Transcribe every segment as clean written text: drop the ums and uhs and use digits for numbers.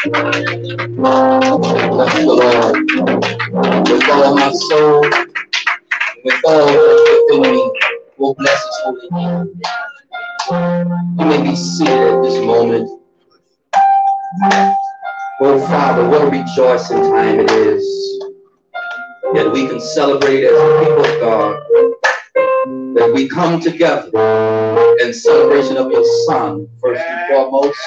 Bless the Lord. With all my soul, with all that's within me, will bless his holy name. You may be seated at this moment. Oh, Father, what a rejoicing time it is that we can celebrate as the people of God, that we come together in celebration of your Son, first and foremost.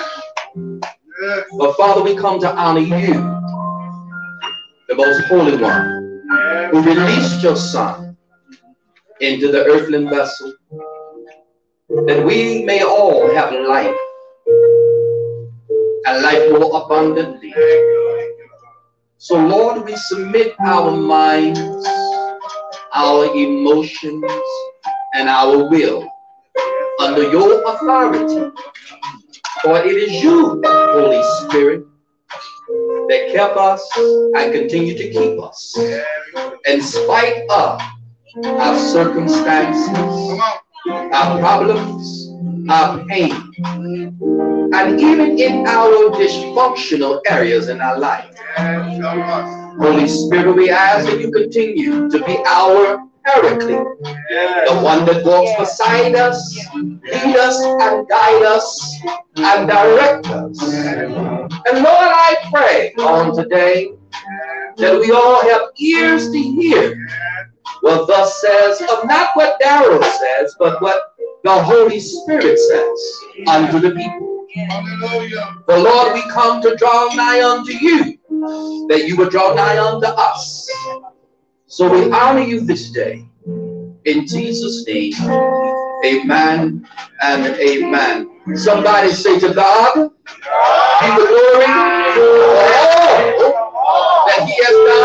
But Father, we come to honor you, the most holy one, who released your Son into the earthly vessel, that we may all have life, and life more abundantly. So Lord, we submit our minds, our emotions, and our will under your authority. For it is you, Holy Spirit, that kept us and continue to keep us in spite of our circumstances, our problems, our pain, and even in our dysfunctional areas in our life. Holy Spirit, we ask that you continue to be our paraclete, the one that walks beside us, lead us and guide us and direct us. And Lord, I pray on today that we all have ears to hear what thus says of not what Darrell says, but what the Holy Spirit says unto the people. For Lord, we come to draw nigh unto you, that you would draw nigh unto us. So we honor you this day. In Jesus' name, amen and amen. Somebody say to God, be the glory for all that he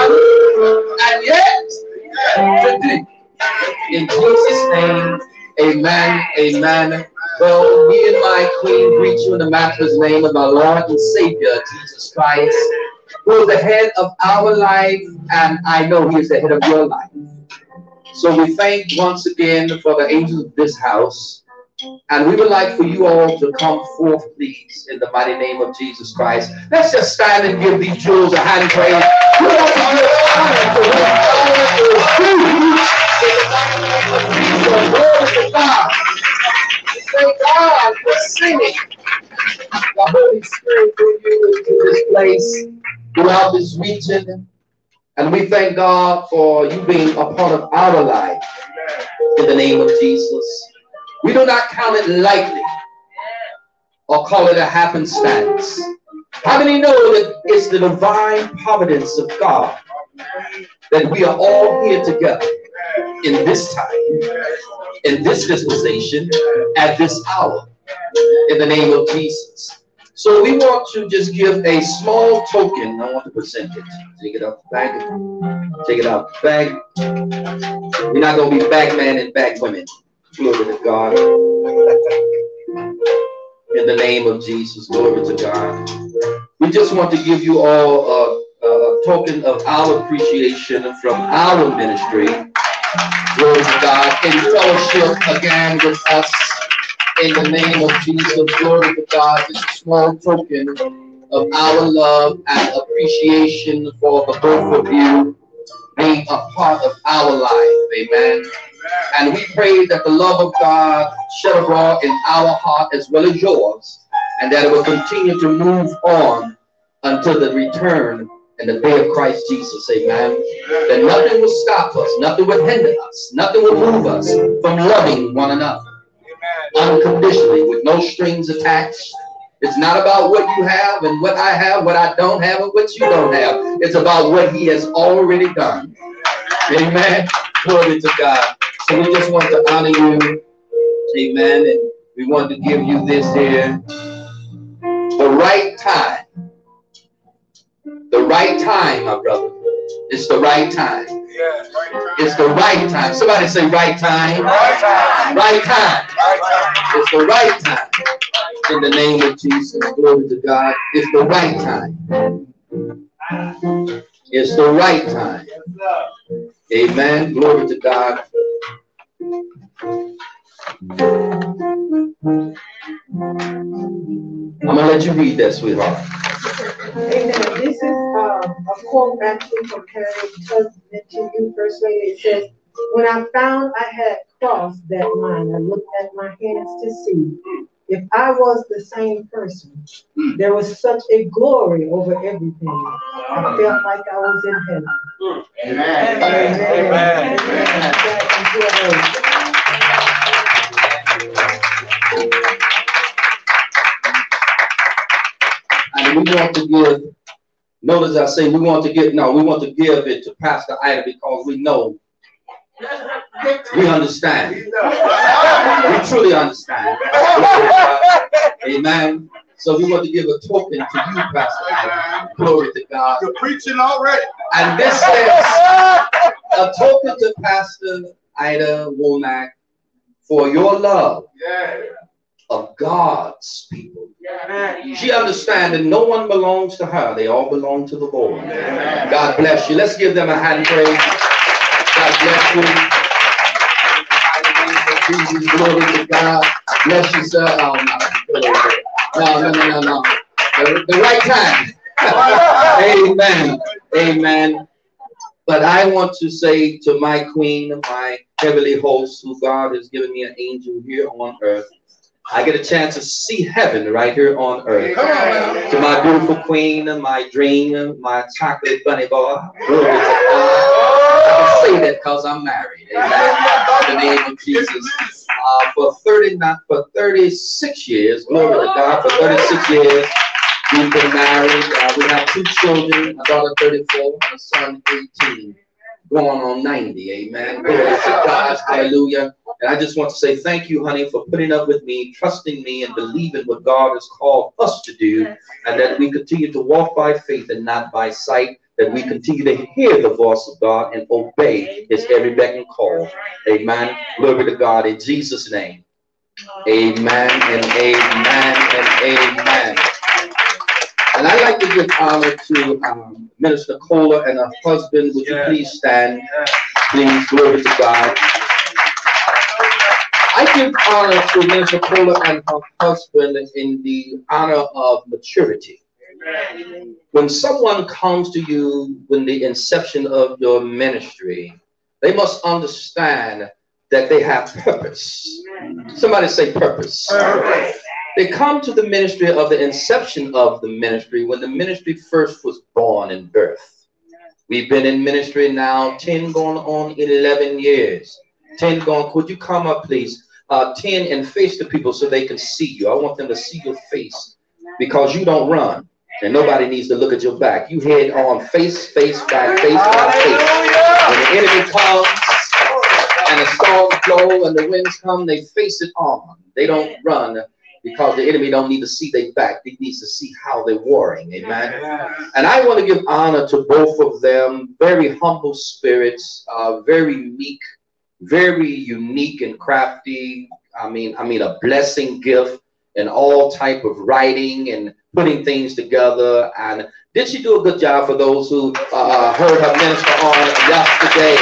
has done and yet to do. In Jesus' name, amen, amen. Well, me and my queen greet you in the matchless name of our Lord and Savior, Jesus Christ, who is the head of our life, and I know he is the head of your life. So we thank once again for the angels of this house, and we would like for you all to come forth, please, in the mighty name of Jesus Christ. Let's just stand and give these jewels a hand praise. We want to give honor to whom honor is due. In the mighty name of Jesus, glory to God. Thank God for sending the Holy Spirit through you into this place, throughout this region. And we thank God for you being a part of our life in the name of Jesus. We do not count it lightly or call it a happenstance. How many know that it's the divine providence of God that we are all here together in this time, in this dispensation, at this hour, in the name of Jesus? So we want to just give a small token. I want to present it. Take it out the bag. Take it out the bag. We're not going to be bag man and bag women. Glory to God. In the name of Jesus, glory to God. We just want to give you all a token of our appreciation from our ministry. Glory to God. In fellowship again with us. In the name of Jesus, glory to God. This is a small token of our love and appreciation for the both of you being a part of our life. Amen. And we pray that the love of God shed abroad in our heart as well as yours, and that it will continue to move on until the return and the day of Christ Jesus. Amen. That nothing will stop us, nothing will hinder us, nothing will move us from loving one another unconditionally, with no strings attached. It's not about what you have and what I have, what I don't have and what you don't have. It's about what he has already done. Amen. Glory to God. So we just want to honor you. Amen. And we want to give you this here. The right time. The right time, my brother. It's the right time. Yes, right time. It's the right time. Somebody say right time. Right time. Right time. Right time. It's the right time. In the name of Jesus. Glory to God. It's the right time. It's the right time. Amen. Glory to God. I'm going to let you read that, sweetheart. Amen. This is a quote actually from Harriet Tubman to you, First Lady. It says, "When I found I had crossed that line, I looked at my hands to see if I was the same person. There was such a glory over everything. I felt like I was in heaven." Amen. Amen. Amen. And we want to give, notice I say we want to give it to Pastor Ida because we know, we understand. We truly understand. Amen. So we want to give a token to you, Pastor Ida. Glory to God. You're preaching already. And this says a token to Pastor Ida Womack for your love of God's people. She understands that no one belongs to her. They all belong to the Lord. God bless you. Let's give them a hand praise. God bless you. Jesus, glory to God. Bless you, sir. Oh, no. The right time. Amen. Amen. But I want to say to my queen, my heavenly host, who God has given me an angel here on earth, I get a chance to see heaven right here on earth. To my beautiful queen, my dream, my chocolate bunny boy. Glory to God. I can say that because I'm married. Amen. In the name of Jesus. For 36 years, glory to God, for 36 years, we've been married. We have 2 children, a daughter 34, and a son 18, going on 90. Amen. Glory to God. Hallelujah. And I just want to say thank you, honey, for putting up with me, trusting me, and believing what God has called us to do, and that we continue to walk by faith and not by sight, that we continue to hear the voice of God and obey his every beck and call. Amen. Glory to God in Jesus' name. Amen and amen and amen. And I'd like to give honor to Minister Cola and her husband. Would you please stand? Please, glory to God. I give honor to Minister Cola and her husband in the honor of maturity. When someone comes to you when the inception of your ministry, they must understand that they have purpose. Somebody say purpose. They come to the ministry of the inception of the ministry when the ministry first was born in birth. We've been in ministry now 10 going on 11 years. 10 going, could you come up please? 10 and face the people so they can see you. I want them to see your face because you don't run and nobody needs to look at your back. You head on face by face by face. When the enemy comes and the storms blow and the winds come, they face it on. They don't run because the enemy don't need to see their back. He needs to see how they're warring. Amen. And I want to give honor to both of them. Very humble spirits, very meek, very unique and crafty. I mean a blessing gift and all type of writing and putting things together. And did she do a good job for those who heard her minister on yesterday?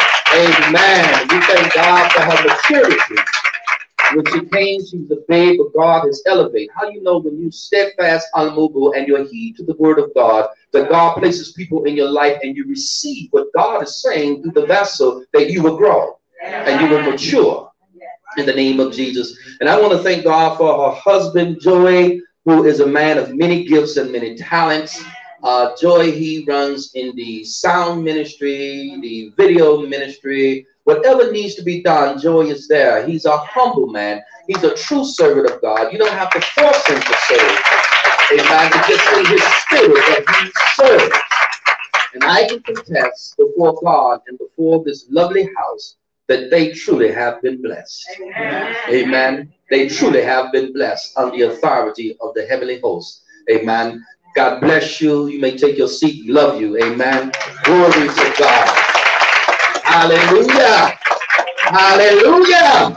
Amen. We thank God for her maturity. When she came, she was a babe, but God has elevated. How do you know when you steadfast, unmovable, and you're heed to the word of God, that God places people in your life and you receive what God is saying through the vessel, that you will grow and you will mature in the name of Jesus. And I want to thank God for her husband, Joey, who is a man of many gifts and many talents. Joy, he runs in the sound ministry, the video ministry. Whatever needs to be done, Joy is there. He's a humble man. He's a true servant of God. You don't have to force him to serve. Amen. To just in his spirit that he serves. And I can contest before God and before this lovely house that they truly have been blessed. Amen. Amen. They truly have been blessed on the authority of the heavenly host. Amen. God bless you. You may take your seat. Love you. Amen. Glory to God. Hallelujah. Hallelujah.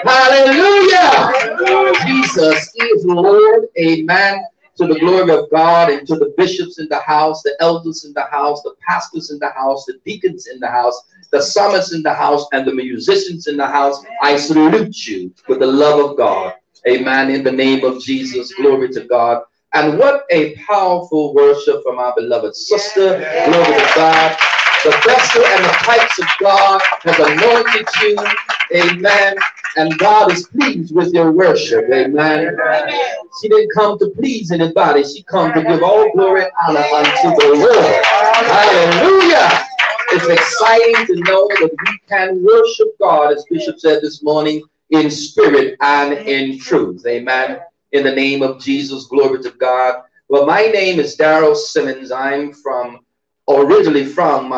Hallelujah. Jesus is Lord. Amen. To the glory of God and to the bishops in the house, the elders in the house, the pastors in the house, the deacons in the house, the psalmists in the house, and the musicians in the house. I salute you with the love of God. Amen. In the name of Jesus. Glory to God. And what a powerful worship from our beloved sister. Glory to God. The vessel and the pipes of God has anointed you. Amen. And God is pleased with your worship. Amen. She didn't come to please anybody. She come to give all glory and honor unto the Lord. Hallelujah. It's exciting to know that we can worship God, as Bishop said this morning, in spirit and in truth. Amen. In the name of Jesus, glory to God. Well, my name is Darrell Simmons. I'm originally from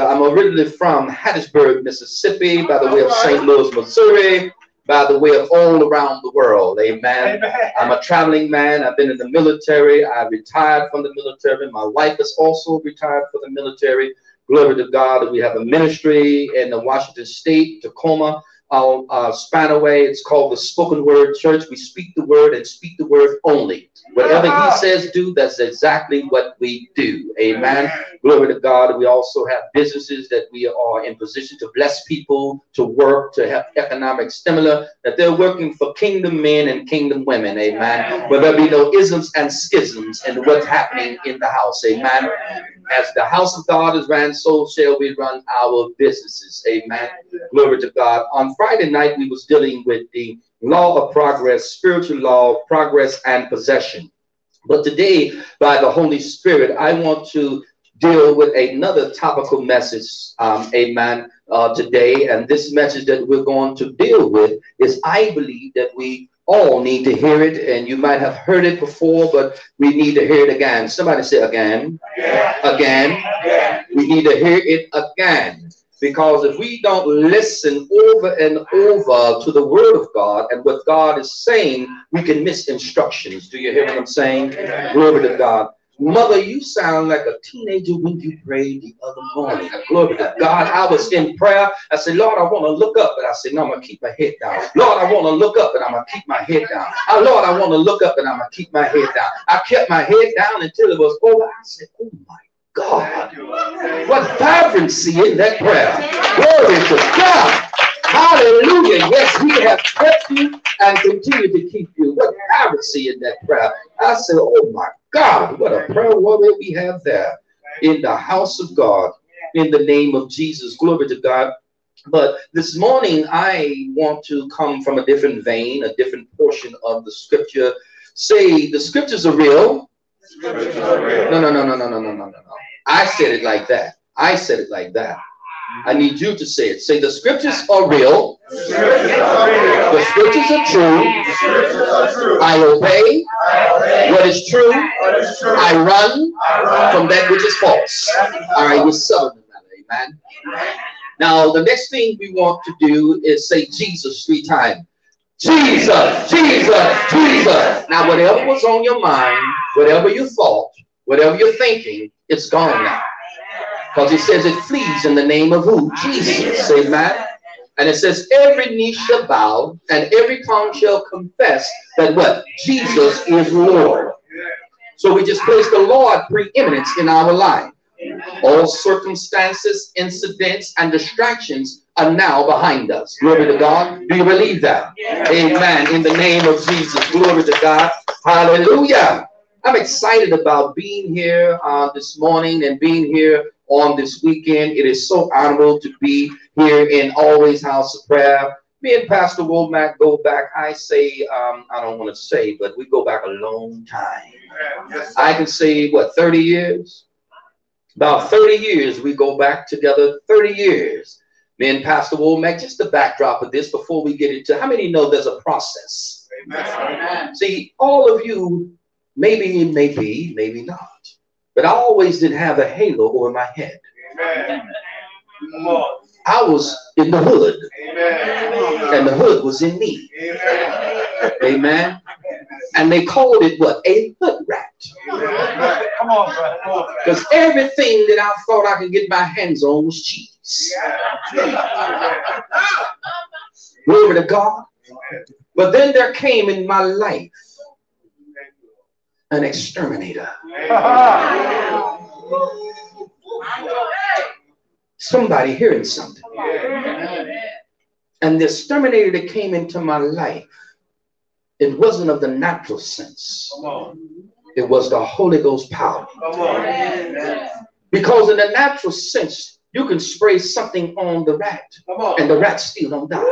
Hattiesburg, Mississippi, by the way of St. Louis, Missouri, by the way of all around the world. Amen. I'm a traveling man. I've been in the military. I retired from the military. My wife is also retired from the military. Glory to God. We have a ministry in the Washington State, Tacoma, Spanaway. It's called the Spoken Word Church. We speak the word and speak the word only. Whatever he says do, that's exactly what we do. Amen. Glory to God. We also have businesses that we are in position to bless people, to work, to have economic stimulus, that they're working for kingdom men and kingdom women. Amen. Where there be no isms and schisms in what's happening in the house. Amen. As the house of God is ran, so shall we run our businesses. Amen. Glory to God. On Friday night, we was dealing with the law of progress, spiritual law of progress and possession. But today, by the Holy Spirit, I want to deal with another topical message, amen, today. And this message that we're going to deal with is, I believe that we all need to hear it. And you might have heard it before, but we need to hear it again. Somebody say again. Again. We need to hear it again. Because if we don't listen over and over to the word of God and what God is saying, we can miss instructions. Do you hear what I'm saying? Glory to God. Mother, you sound like a teenager when you prayed the other morning. Glory to God. I was in prayer. I said, Lord, I want to look up. But I said, no, I'm going to keep my head down. Lord, I want to look up, and I'm going to keep my head down. Oh, Lord, I want to look up, and I'm going to keep my head down. I kept my head down until it was over. I said, oh, my God, what vibrancy in that prayer. Glory to God. Hallelujah. Yes, he has kept you and continue to keep you. What vibrancy in that prayer. I said, oh my God, what a prayer warrior we have there in the house of God, in the name of Jesus. Glory to God. But this morning, I want to come from a different vein, a different portion of the scripture. Say, the scriptures are real. No. I said it like that. I said it like that. I need you to say it. Say, the scriptures are real. The scriptures are true. I obey what is true. I run from that which is false. All right, we're settling that. Amen. Now, the next thing we want to do is say Jesus 3 times. Jesus, Jesus, Jesus. Now, whatever was on your mind, whatever you thought, whatever you're thinking, it's gone now. Because it says it flees in the name of who? Jesus. Amen. And it says every knee shall bow and every tongue shall confess that what? Jesus is Lord. So we just place the Lord preeminence in our life. All circumstances, incidents, and distractions are now behind us. Glory to God. Do you believe that? Amen. In the name of Jesus. Glory to God. Hallelujah. I'm excited about being here this morning and being here on this weekend. It is so honorable to be here in Always House of Prayer. Me and Pastor Womack go back, I say, I don't want to say, but we go back a long time. I can say, what, 30 years? About 30 years we go back together, 30 years. Me and Pastor Womack, just the backdrop of this before we get into, how many know there's a process? Amen. See, all of you, maybe it may be, maybe not. But I always did have a halo over my head. Amen. I was in the hood. Amen. And the hood was in me. Amen. Amen. And they called it what? A hood rat. Come on, brother. Because everything that I thought I could get my hands on was cheese. Glory to God. But then there came in my life an exterminator. Somebody hearing something. And the exterminator that came into my life, it wasn't of the natural sense. It was the Holy Ghost power. Come on. Because in the natural sense, you can spray something on the rat, Come on. and the rat still don't die.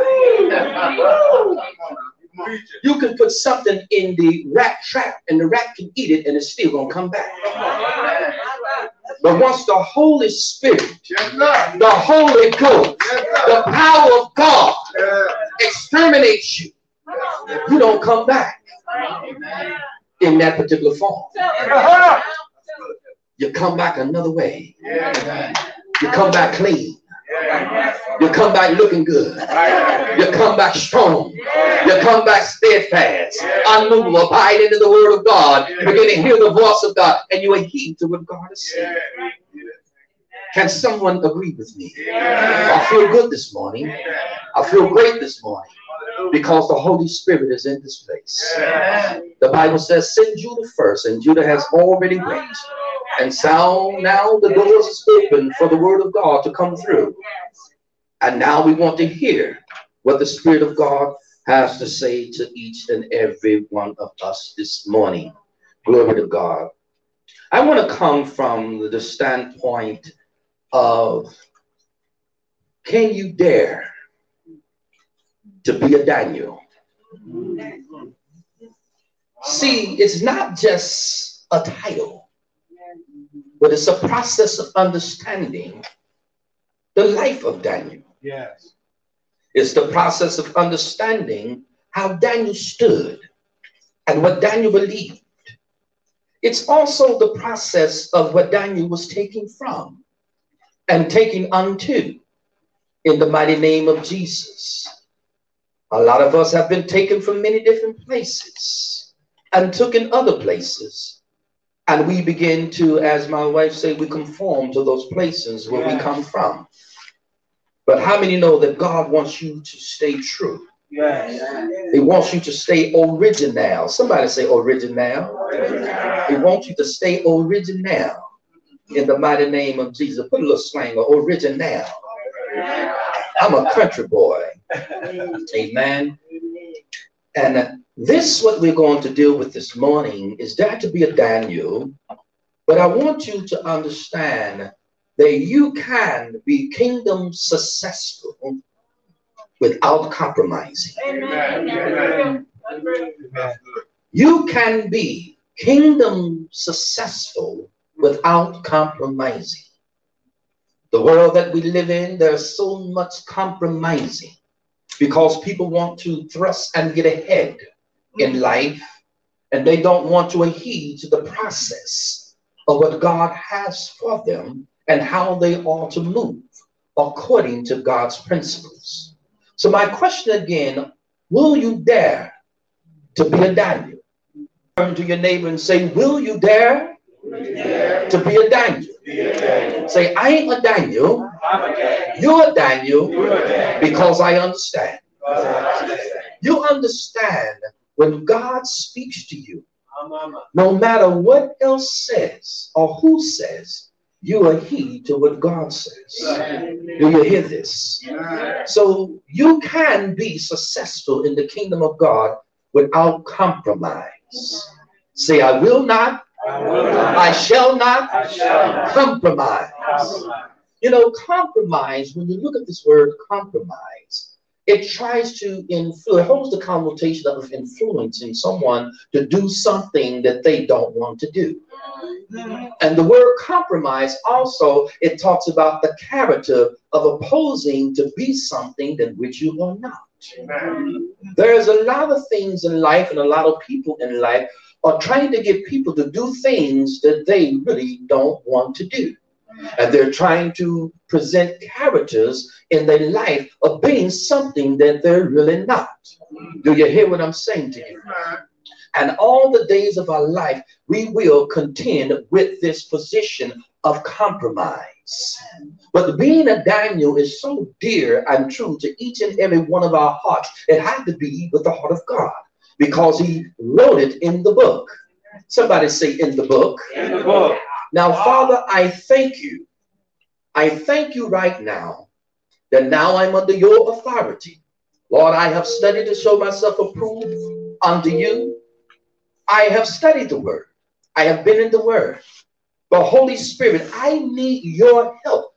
You can put something in the rat trap, and the rat can eat it, and it's still gonna come back. But once the Holy Spirit, the Holy Ghost, the power of God exterminates you, you don't come back in that particular form. You come back another way. You come back clean. You come back looking good. You come back strong. You come back steadfast, unmovable, abiding in the word of God. You begin to hear the voice of God, and you heed to what God is saying. Can someone agree with me? I feel good this morning. I feel great this morning because the Holy Spirit is in this place. The Bible says, send Judah first, and Judah has already waited. And so now the doors is open for the word of God to come through. And now we want to hear what the Spirit of God has to say to each and every one of us this morning. Glory to God. I want to come from the standpoint of, can you dare to be a Daniel? See, it's not just a title, but it's a process of understanding the life of Daniel. Yes. It's the process of understanding how Daniel stood and what Daniel believed. It's also the process of what Daniel was taking from and taking unto in the mighty name of Jesus. A lot of us have been taken from many different places and took in other places. And we begin to, as my wife said, we conform to those places where we come from. But how many know that God wants you to stay true? Yes. He wants you to stay original. Somebody say original. He wants you to stay original in the mighty name of Jesus. Put a little slang, original. I'm a country boy. Amen. And this, what we're going to deal with this morning, is that to be a Daniel. But I want you to understand that you can be kingdom successful without compromising. Amen. You can be kingdom successful without compromising. The world that we live in, there's so much compromising because people want to thrust and get ahead in life, and they don't want to heed to the process of what God has for them and how they ought to move according to God's principles. So my question again, will you dare to be a Daniel? Turn to your neighbor and say, will you dare to be a Daniel? Say, I ain't a Daniel. You're a Daniel because I understand. You understand when God speaks to you, no matter what else says or who says, you are heed to what God says. Do you hear this? So you can be successful in the kingdom of God without compromise. Say, I will not, I shall not compromise. You know, compromise, when you look at this word compromise, it tries to influence, holds the connotation of influencing someone to do something that they don't want to do. And the word compromise also, it talks about the character of opposing to be something than which you are not. There's a lot of things in life and a lot of people in life are trying to get people to do things that they really don't want to do. And they're trying to present characters in their life of being something that they're really not. Do you hear what I'm saying to you? And all the days of our life, we will contend with this position of compromise. But being a Daniel is so dear and true to each and every one of our hearts. It had to be with the heart of God because he wrote it in the book. Somebody say in the book. In the book. Now, Father, I thank you. I thank you right now that now I'm under your authority. Lord, I have studied to show myself approved unto you. I have studied the word. I have been in the Word. But Holy Spirit, I need your help.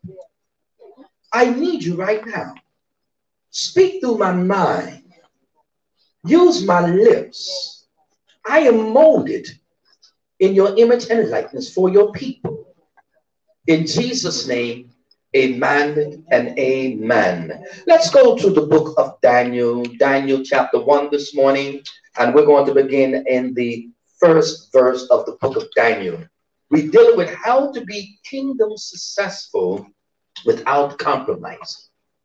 I need you right now. Speak through my mind. Use my lips. I am molded in your image and likeness for your people. In Jesus' name, amen and amen. Let's go to the book of Daniel, Daniel chapter 1 this morning, and we're going to begin in the first verse of the book of Daniel. We deal with how to be kingdom successful without compromise.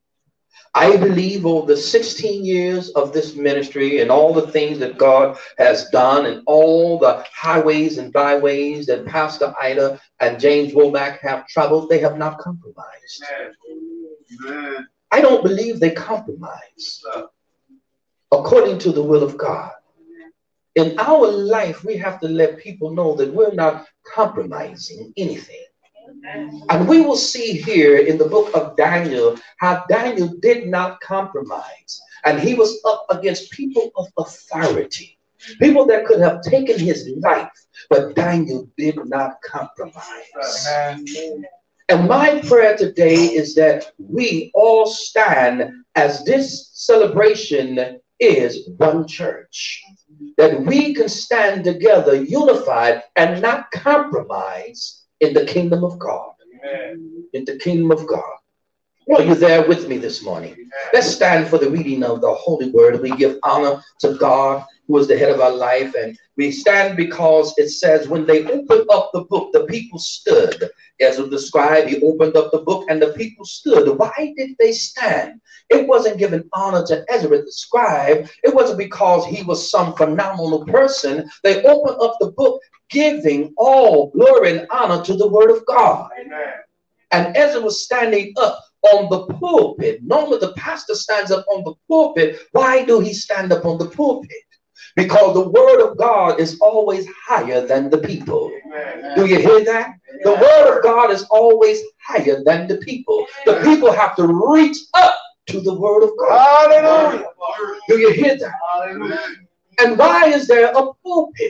I believe over the 16 years of this ministry and all the things that God has done and all the highways and byways that Pastor Ida and James Womack have traveled, they have not compromised. Amen. I don't believe they compromise according to the will of God. In our life, we have to let people know that we're not compromising anything. And we will see here in the book of Daniel how Daniel did not compromise. And he was up against people of authority, people that could have taken his life, but Daniel did not compromise. And my prayer today is that we all stand as this celebration is one church, that we can stand together unified and not compromise in the kingdom of God. Amen. In the kingdom of God. Well, you're there with me this morning. Amen. Let's stand for the reading of the Holy Word. We give honor to God, who is the head of our life. And we stand because it says when they opened up the book, the people stood. As of the scribe, he opened up the book and the people stood. Why did they stand? It wasn't giving honor to Ezra the scribe. It wasn't because he was some phenomenal person. They opened up the book giving all glory and honor to the word of God. Amen. And Ezra was standing up on the pulpit. Normally the pastor stands up on the pulpit. Why do he stand up on the pulpit? Because the word of God is always higher than the people. Amen. Do you hear that? Amen. The word of God is always higher than the people. The people have to reach up to the word of God. Hallelujah. Do you hear that? Hallelujah. And why is there a pulpit?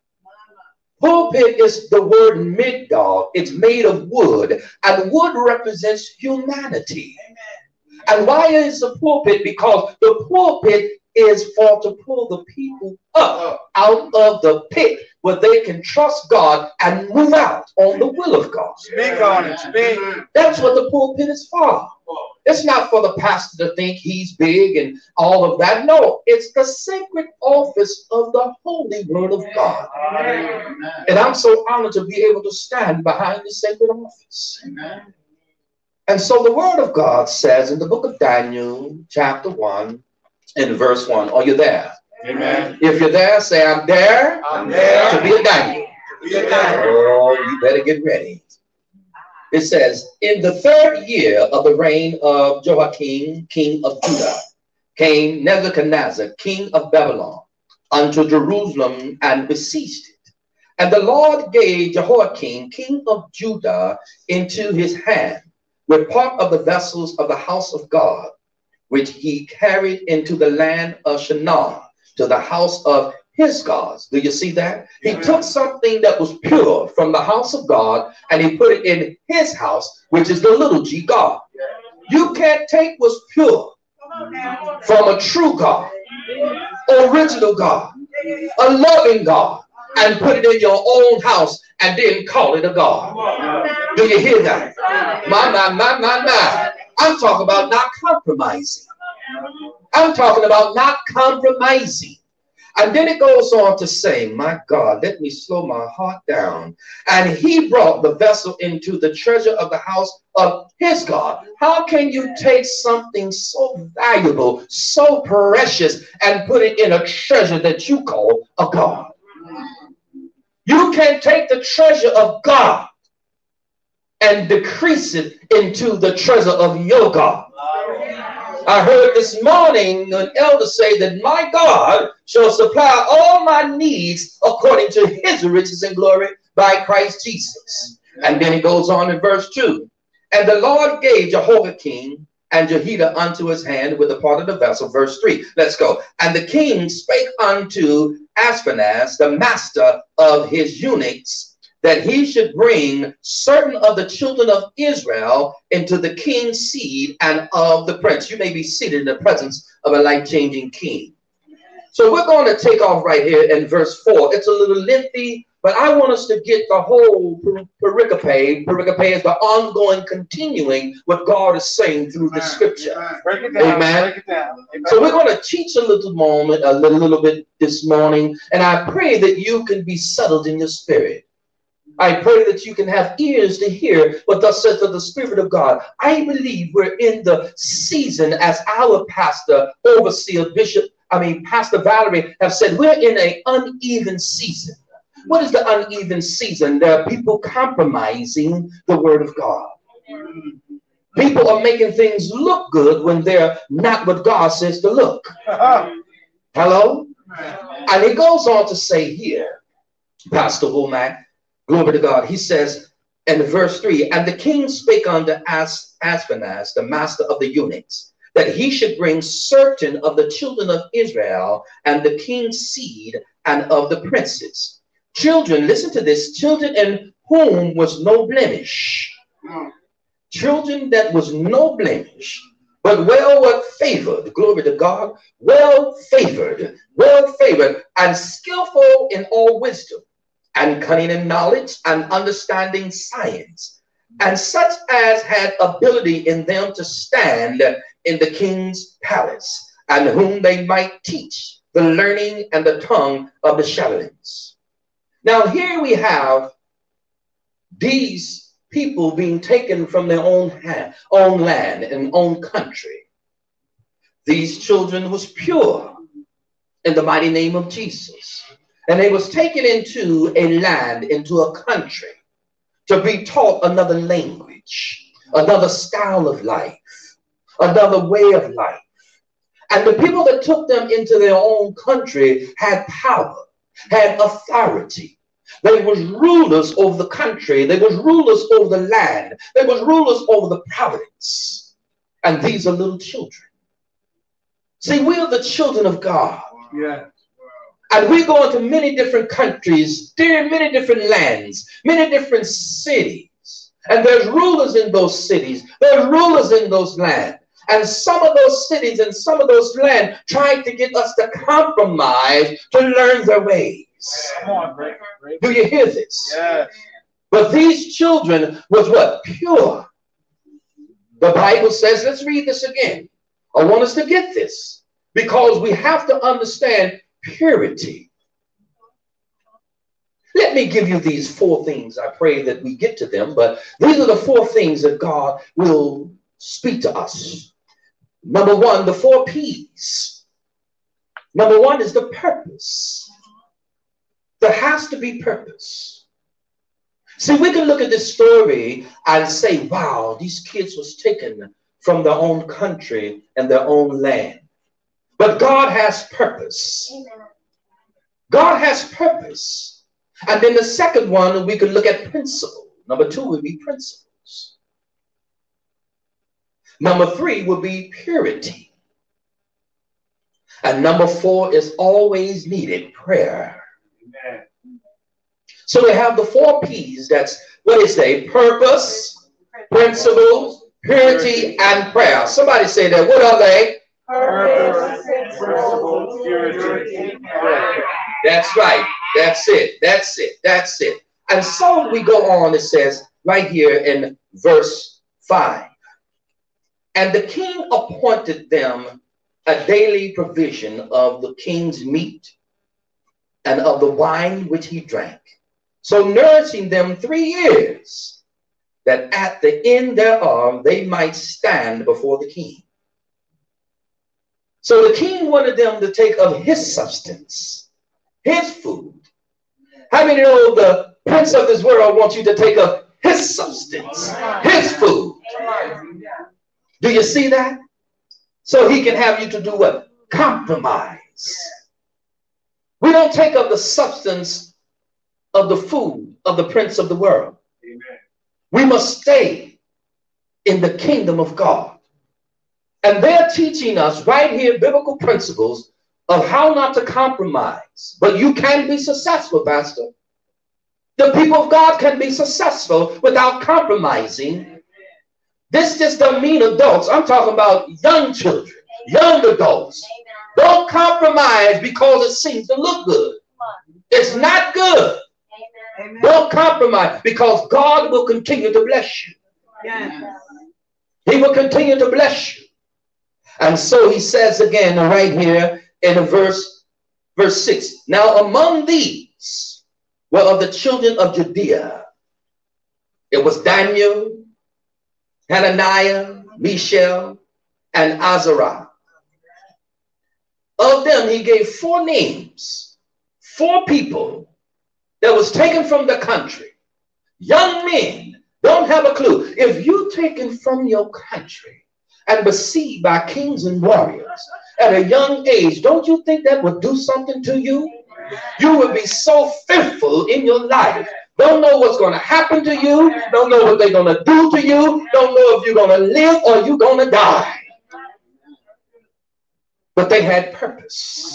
Pulpit is the word midgard. It's made of wood, and wood represents humanity. Amen. And why is the pulpit? Because the pulpit is for to pull the people up out of the pit where they can trust God and move out on the will of God. Speak on it. Speak. That's what the pulpit is for. It's not for the pastor to think he's big and all of that. No, it's the sacred office of the holy word of God. Amen. And I'm so honored to be able to stand behind the sacred office. Amen. And so the word of God says in the book of Daniel, chapter 1, in verse 1. Are you there? Amen. If you're there, say, I'm there, to be a Daniel. Oh, you better get ready. It says, in the 3rd year of the reign of Jehoiakim, king of Judah, came Nebuchadnezzar, king of Babylon, unto Jerusalem and besieged it. And the Lord gave Jehoiakim, king of Judah, into his hand, with part of the vessels of the house of God, which he carried into the land of Shinar, to the house of his gods. Do you see that? He took something that was pure from the house of God and he put it in his house, which is the little g God. You can't take what's pure from a true God, original God, a loving God, and put it in your own house and then call it a God. Do you hear that? My. I'm talking about not compromising. I'm talking about not compromising. And then it goes on to say, my God, let me slow my heart down. And he brought the vessel into the treasure of the house of his God. How can you take something so valuable, so precious, and put it in a treasure that you call a God? You can't take the treasure of God and decrease it into the treasure of your God. I heard this morning an elder say that my God shall supply all my needs according to his riches and glory by Christ Jesus. And then it goes on in verse 2. And the Lord gave Jehoiakim and Jehoiada unto his hand with a part of the vessel. Verse 3. Let's go. And the king spake unto Ashpenaz, the master of his eunuchs, that he should bring certain of the children of Israel into the king's seed and of the prince. You may be seated in the presence of a life-changing king. So we're going to take off right here in verse 4. It's a little lengthy, but I want us to get the whole pericope. Pericope is the ongoing, continuing what God is saying through the scripture. Break it down. Amen. Break it down. Amen. So we're going to teach a little bit this morning, and I pray that you can be settled in your spirit. I pray that you can have ears to hear what thus says the Spirit of God. I believe we're in the season, as our pastor, overseer, Pastor Valerie have said, we're in an uneven season. What is the uneven season? There are people compromising the word of God. People are making things look good when they're not what God says to look. Hello? And he goes on to say here, Pastor Womack, glory to God, he says in verse 3, and the king spake unto Ashpenaz, the master of the eunuchs, that he should bring certain of the children of Israel and the king's seed and of the princes. Children, listen to this, children in whom was no blemish. Children that was no blemish, but well favored, glory to God, well favored, and skillful in all wisdom, and cunning in knowledge, and understanding science, and such as had ability in them to stand in the king's palace, and whom they might teach the learning and the tongue of the Chaldeans. Now here we have these people being taken from their own land and own country. These children was pure in the mighty name of Jesus. And they was taken into a land, into a country, to be taught another language, another style of life, another way of life. And the people that took them into their own country had power, had authority. They was rulers over the country. They was rulers over the land. They was rulers over the province. And these are little children. See, we are the children of God. Yeah. And we go into many different countries, many different lands, many different cities. And there's rulers in those cities. There's rulers in those lands. And some of those cities and some of those lands tried to get us to compromise to learn their ways. Come on, break. Do you hear this? Yes. But these children was what? Pure. The Bible says, let's read this again. I want us to get this because we have to understand purity. Let me give you these 4 things. I pray that we get to them, but these are the 4 things that God will speak to us. Number 1, the 4 P's. Number 1 is the purpose. There has to be purpose. See, we can look at this story and say, wow, these kids was taken from their own country and their own land. But God has purpose. God has purpose. And then the second one, we could look at principle. Number 2 would be principles. Number 3 would be purity. And number 4 is always needed, prayer. Amen. So we have the 4 P's. That's what they say: purpose, principles, purity, and prayer. Somebody say that. What are they? Purpose, principle, purity, and prayer. That's right. That's it. That's it. That's it. And so we go on. It says right here in verse 5. And the king appointed them a daily provision of the king's meat and of the wine which he drank, so nourishing them 3 years, that at the end thereof they might stand before the king. So the king wanted them to take of his substance, his food. How many know the prince of this world wants you to take of his substance, his food? Do you see that? So he can have you to do what? Compromise. We don't take of the substance of the food of the prince of the world. Amen. We must stay in the kingdom of God. And they're teaching us right here biblical principles of how not to compromise. But you can be successful, Pastor. The people of God can be successful without compromising. This just doesn't mean adults. I'm talking about young children, young adults. Don't compromise because it seems to look good. It's not good. Don't compromise because God will continue to bless you. He will continue to bless you. And so he says again right here in verse 6. Now among these were of the children of Judea. It was Daniel, Hananiah, Mishael, and Azariah. Of them he gave 4 names, 4 people that was taken from the country. Young men don't have a clue. If you're taken from your country and besieged by kings and warriors at a young age, don't you think that would do something to you? You would be so fearful in your life. Don't know what's going to happen to you. Don't know what they're going to do to you. Don't know if you're going to live or you're going to die. But they had purpose.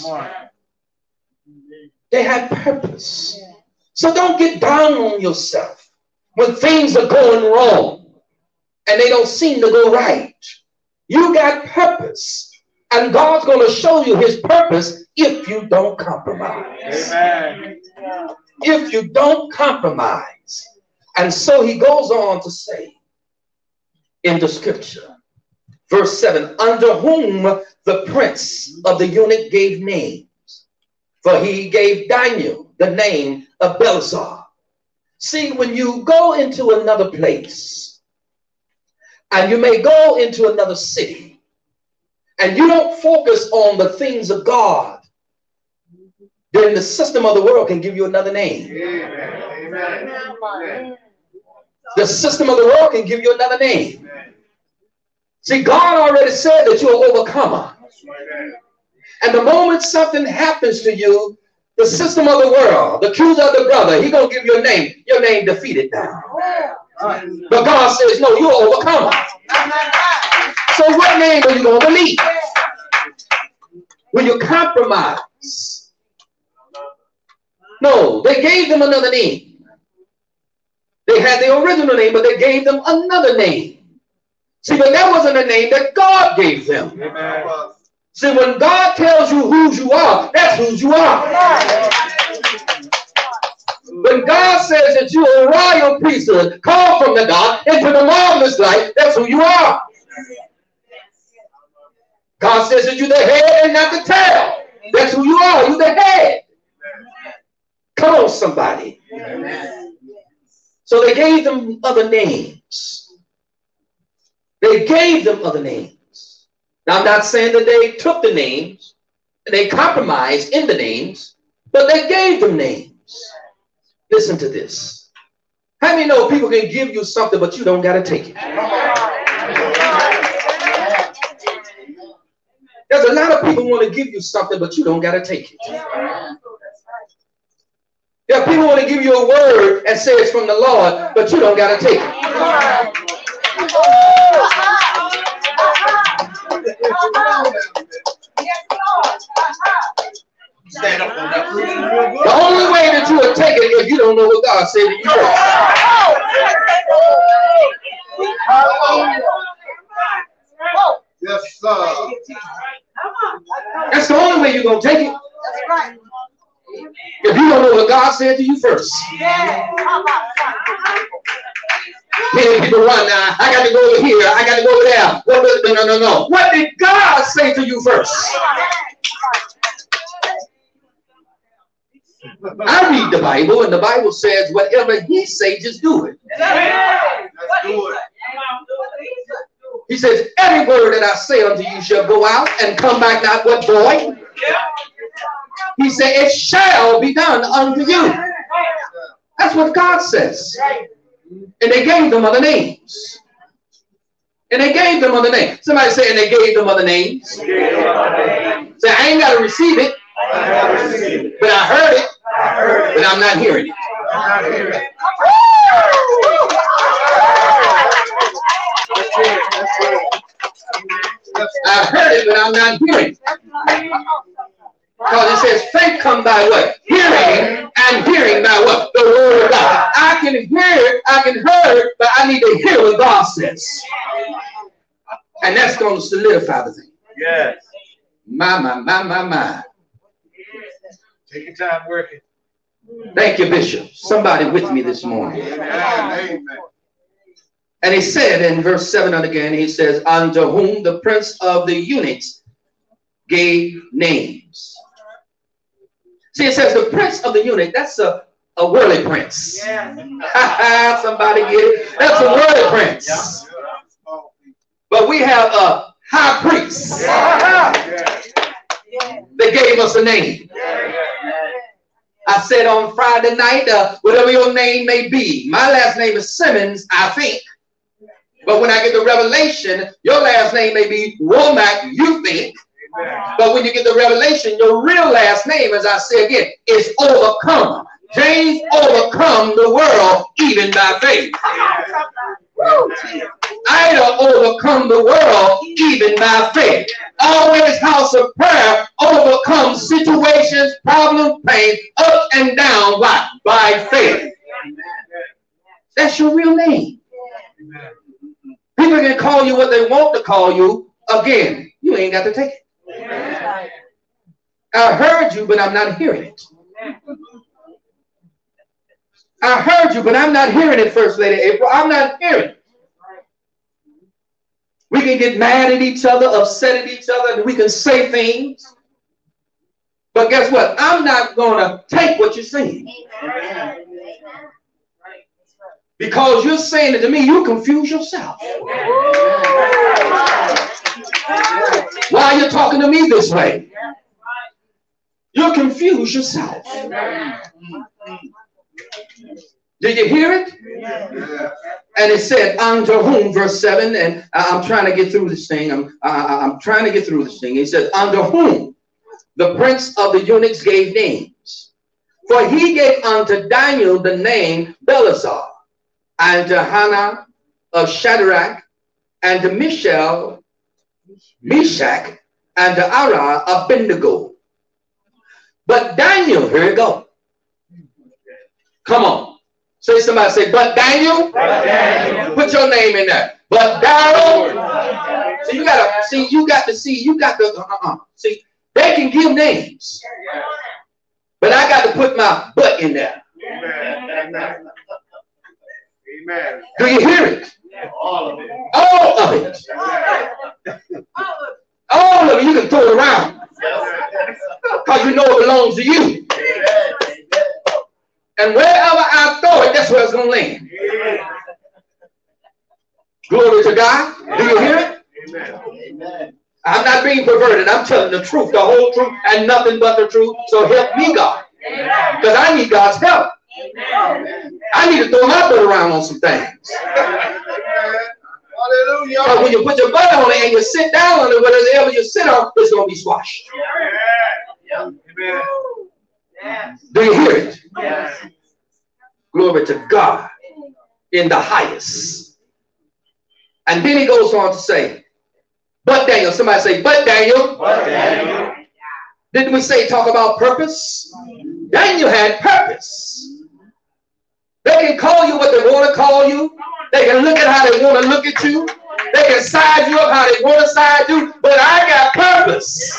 They had purpose. So don't get down on yourself when things are going wrong and they don't seem to go right. You got purpose, and God's going to show you his purpose if you don't compromise. Amen. If you don't compromise. And so he goes on to say in the scripture, verse 7, under whom the prince of the eunuch gave names. For he gave Daniel the name of Belshazzar. See, when you go into another place, and you may go into another city, and you don't focus on the things of God, then the system of the world can give you another name. Amen. The system of the world can give you another name. See, God already said that you're an overcomer. And the moment something happens to you, the system of the world, the accuser of the brother, he's going to give you a name. Your name defeated now. But God says, no, you're an overcomer. So what name are you going to believe? Will you compromise? No, they gave them another name. They had the original name, but they gave them another name. See, but that wasn't a name that God gave them. Amen. See, when God tells you who you are, that's who you are. When God says that you're a royal priesthood, called from the dark into the marvelous light, that's who you are. God says that you're the head and not the tail. That's who you are. You're the head. Come on, somebody. So they gave them other names. They gave them other names. Now, I'm not saying that they took the names, and they compromised in the names, but they gave them names. Listen to this. How many know people can give you something, but you don't got to take it? There's a lot of people want to give you something, but you don't got to take it. There are people want to give you a word and say it's from the Lord, but you don't got to take it. Stand up on that. The only way that you will take it if you don't know what God said to you. Yes, sir. That's the only way you're going to take it. If you don't know what God said to you first. Many people run now. I got to go over here. I got to go over there. No. What did God say to you first? I read the Bible, and the Bible says whatever he says, just do it. He says, every word that I say unto you shall go out and come back not what void. He said, it shall be done unto you. That's what God says. And they gave them other names. And they gave them other names. Somebody say, and they gave them other names. Say, I ain't got to receive it. But I heard it. But I'm not hearing it. I heard it, but I'm not hearing it. come by what? Hearing, and hearing by what? The word of God. I can hear, I can hear, but I need to hear what God says. And that's going to solidify the thing. Yes. My. Take your time working. Thank you, Bishop. Somebody with me this morning. Amen. And he said in verse 7 again, he says, unto whom the prince of the eunuchs gave names. See, it says the prince of the eunuch, that's a worldly prince. Yeah. Somebody get it? That's a worldly prince. Yeah. But we have a high priest. Yeah. They gave us a name. Yeah. I said on Friday night, whatever your name may be, my last name is Simmons, I think. But when I get the revelation, your last name may be Womack, you think. But when you get the revelation, your real last name, as I say again, is overcome. James overcome the world even by faith. I overcome the world even by faith. Always house of prayer, overcome situations, problems, pain, up and down by faith. That's your real name. People can call you what they want to call you. Again, you ain't got to take it. I heard you, but I'm not hearing it. I heard you, but I'm not hearing it, First Lady April. I'm not hearing it. We can get mad at each other, upset at each other, and we can say things. But guess what? I'm not going to take what you're saying. Because you're saying it to me, you confuse yourself. Why are you talking to me this way? You confuse yourself. Did you hear it? And it said, unto whom, verse 7, and I'm trying to get through this thing. I'm trying to get through this thing. He said, unto whom the prince of the eunuchs gave names. For he gave unto Daniel the name Belshazzar, and to Hannah of Shadrach, and to Meshach, and to Ara of Abednego. But Daniel, here we go. Come on. Say, somebody say, but Daniel. But Daniel. Put your name in there. But Daryl. So you got to see, see, they can give names. But I got to put my butt in there. Amen. Amen. Do you hear it? All of it. All of it. All of it. You can throw it around. Because you know it belongs to you. And wherever I throw it, that's where it's going to land. Glory to God. Do you hear it? Amen. I'm not being perverted. I'm telling the truth, the whole truth, and nothing but the truth. So help me, God. Because I need God's help. I need to throw my butt around on some things. Hallelujah. Because when you put your butt on it and you sit down on it, whatever you sit on, it's going to be squashed. Amen. Do you hear it? Yes. Glory to God in the highest. And then he goes on to say, but Daniel. Somebody say, but Daniel. But Daniel. Didn't we say talk about purpose? Daniel had purpose. They can call you what they want to call you. They can look at how they want to look at you. They can size you up how they want to size you. But I got purpose.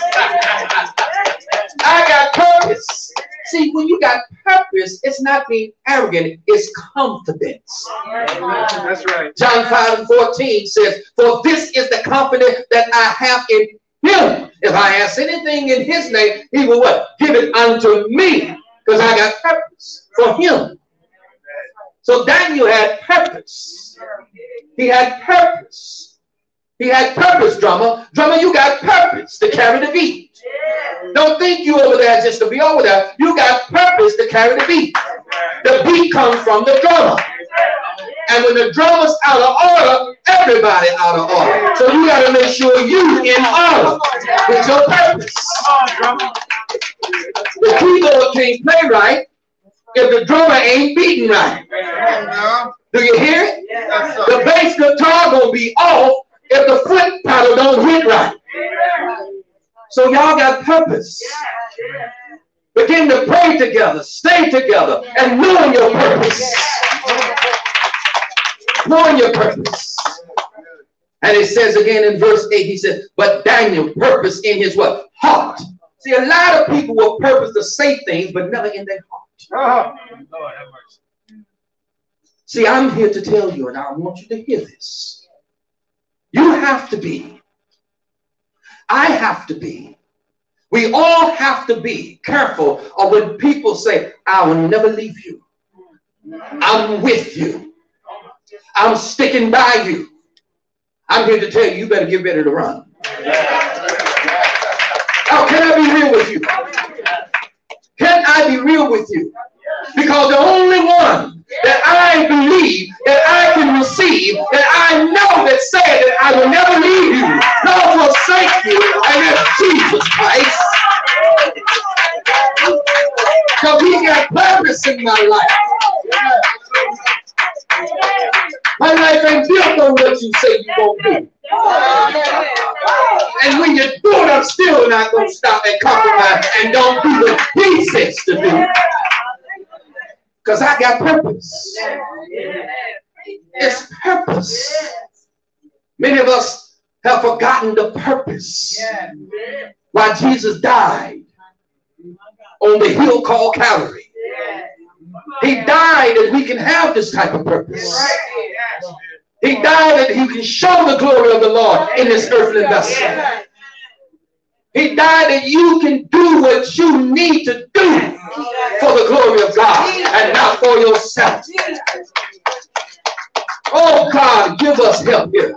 I got purpose. See, when you got purpose, it's not being arrogant. It's confidence. That's right. John 5:14 says, for this is the confidence that I have in him. If I ask anything in his name, he will what? Give it unto me. Because I got purpose for him. So Daniel had purpose. He had purpose. He had purpose, drummer. Drummer, you got purpose to carry the beat. Don't think you over there just to be over there. You got purpose to carry the beat. The beat comes from the drummer. And when the drummer's out of order, everybody out of order. So you got to make sure you in order with your purpose. The keyboard can't play right if the drummer ain't beating right. Do you hear it? The bass guitar gonna be off if the foot pedal don't hit right. So y'all got purpose. Begin to pray together, stay together, and knowing your purpose. Knowing your purpose. And it says again in verse 8, he said, but Daniel purposed in his what? Heart. See, a lot of people will purpose to say things, but never in their heart. Lord have mercy. See, I'm here to tell you, and I want you to hear this. You have to be. I have to be. We all have to be careful of when people say, I will never leave you. I'm with you. I'm sticking by you. I'm here to tell you, you better get ready to run. How can I be real with you? Can I be real with you? Because the only one that I believe, that I can receive, that I know that said that I will never leave you, nor forsake you, and that's Jesus Christ. Because he got purpose in my life. My life ain't built on what you say you won't do. And when you do it, I'm still not going to stop and compromise and don't do what he says to do. Because I got purpose. It's purpose. Many of us have forgotten the purpose. Why Jesus died on the hill called Calvary. He died that we can have this type of purpose. He died that he can show the glory of the Lord in this earthly vessel. He died that you can do what you need to do for the glory of God and not for yourself. Oh God, give us help here.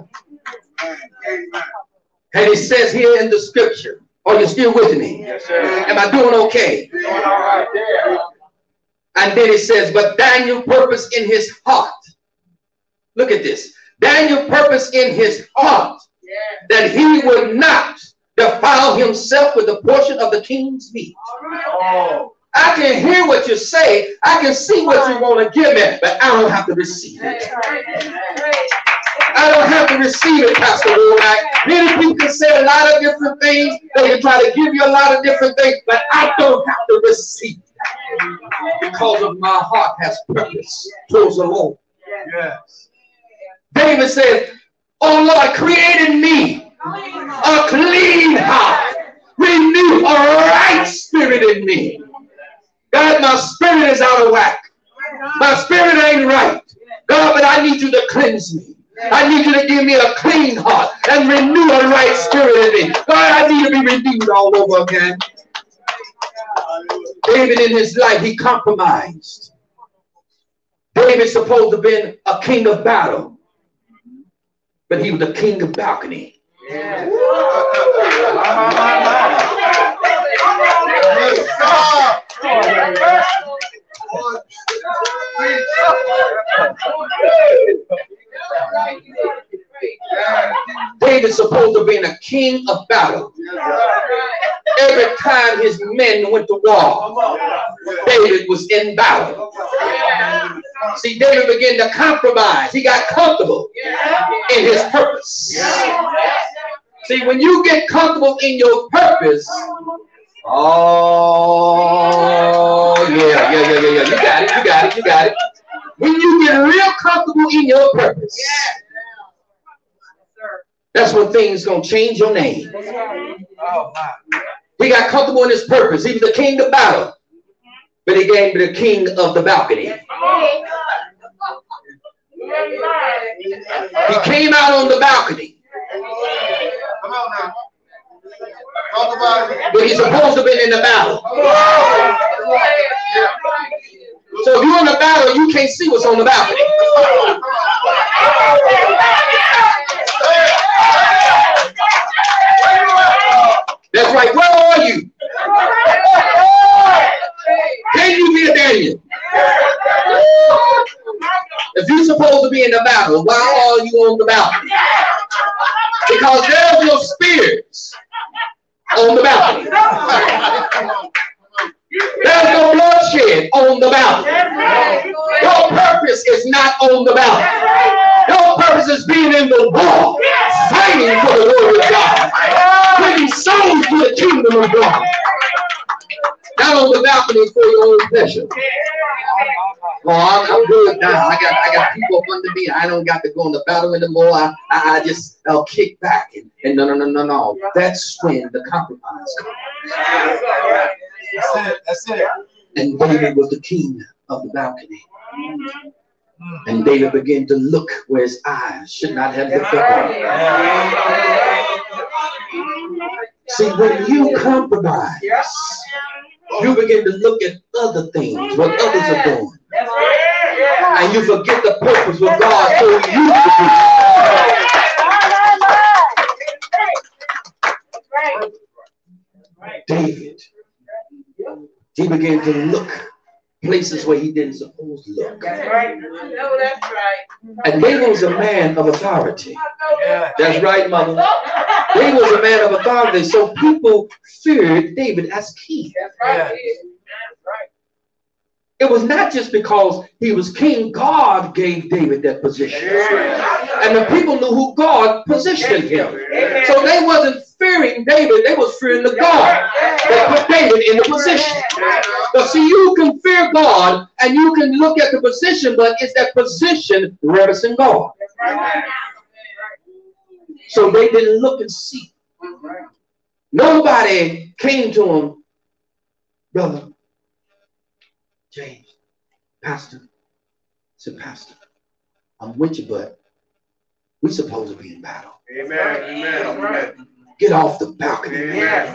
And he says here in the scripture, are you still with me? Yes, sir. Am I doing okay? Doing all right there. And then it says, but Daniel purposed in his heart. Look at this. Daniel purposed in his heart that he would not defile himself with the portion of the king's meat. Oh. I can hear what you say. I can see what you want to give me, but I don't have to receive it. I don't have to receive it, Pastor Womack. Many people can say a lot of different things. They can try to give you a lot of different things, but I don't have to receive it. Because of my heart has purpose towards the Lord. Yes. David said, oh Lord, create in me a clean heart. Renew a right spirit in me. God, my spirit is out of whack. My spirit ain't right. God, but I need you to cleanse me. I need you to give me a clean heart and renew a right spirit in me. God, I need to be renewed all over again. David in his life, he compromised. David's supposed to have been a king of battle, but he was the king of balcony. Yeah. David's supposed to have been a king of battle. Every time his men went to war, David was in battle. See, David began to compromise. He got comfortable in his purpose. See, when you get comfortable in your purpose, oh, yeah. You got it. When you get real comfortable in your purpose, that's when things gonna change your name. Oh, my. He got comfortable in his purpose. He was the king of battle, but he became the king of the balcony. He came out on the balcony. Come on now. Talk about it. But he's supposed to have been in the battle. So if you're in the battle, you can't see what's on the balcony. That's right. Where are you? Can you be a Daniel? If you're supposed to be in the battle, why are you on the balcony? Because there's no spirits on the balcony. There's no bloodshed on the balcony. Your purpose is not on the balcony. Your purpose is being in the war, fighting for the word of God, bringing souls to the kingdom of God. Not on the balcony for your own pleasure. Oh, I'm good now. I got people up under me. I don't got to go on the battle anymore. I'll kick back and no. That's when the compromise comes. That's it. And David was the king of the balcony. And David began to look where his eyes should not have looked upon. See, when you compromise, you begin to look at other things, what others are doing. And you forget the purpose what God told you to do. David, he began to look places where he didn't suppose to look. That's right. No, that's right. And David was a man of authority. That's right, mother. David was a man of authority, so people feared David as king. That's right. It was not just because he was king. God gave David that position. And the people knew who God positioned him. So they wasn't fearing David. They was fearing the God that put David in the position. But see, you can fear God and you can look at the position, but it's that position reverencing God. So they didn't look and see. Nobody came to him, brother James, Pastor, said, Pastor, I'm with you, but we supposed to be in battle. Amen. Get off the balcony. Amen.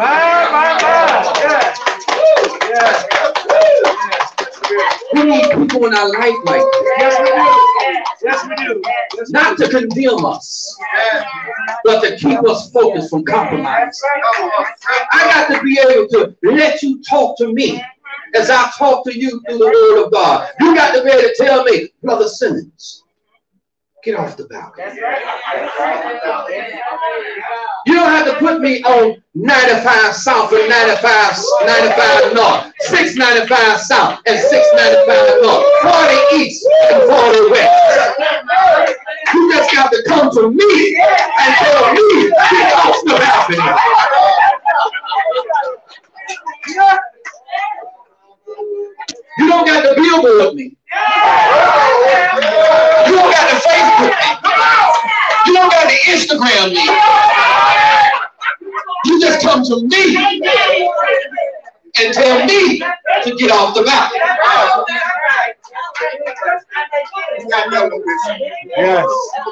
We need people in our life like this. Yes, we do. Not to condemn us, but to keep us focused from compromise. I got to be able to let you talk to me as I talk to you through the word of God. You got to be able to tell me, Brother Simmons, get off the balcony. You don't have to put me on 95 South and 95 North, 695 South and 695 North, 40 East and 40 West. You just got to come to me and tell me, get off the balcony. You don't got to billboard me. You don't got to Facebook me. You don't got to Instagram me. You just come to me and tell me to get off the balcony. Yes.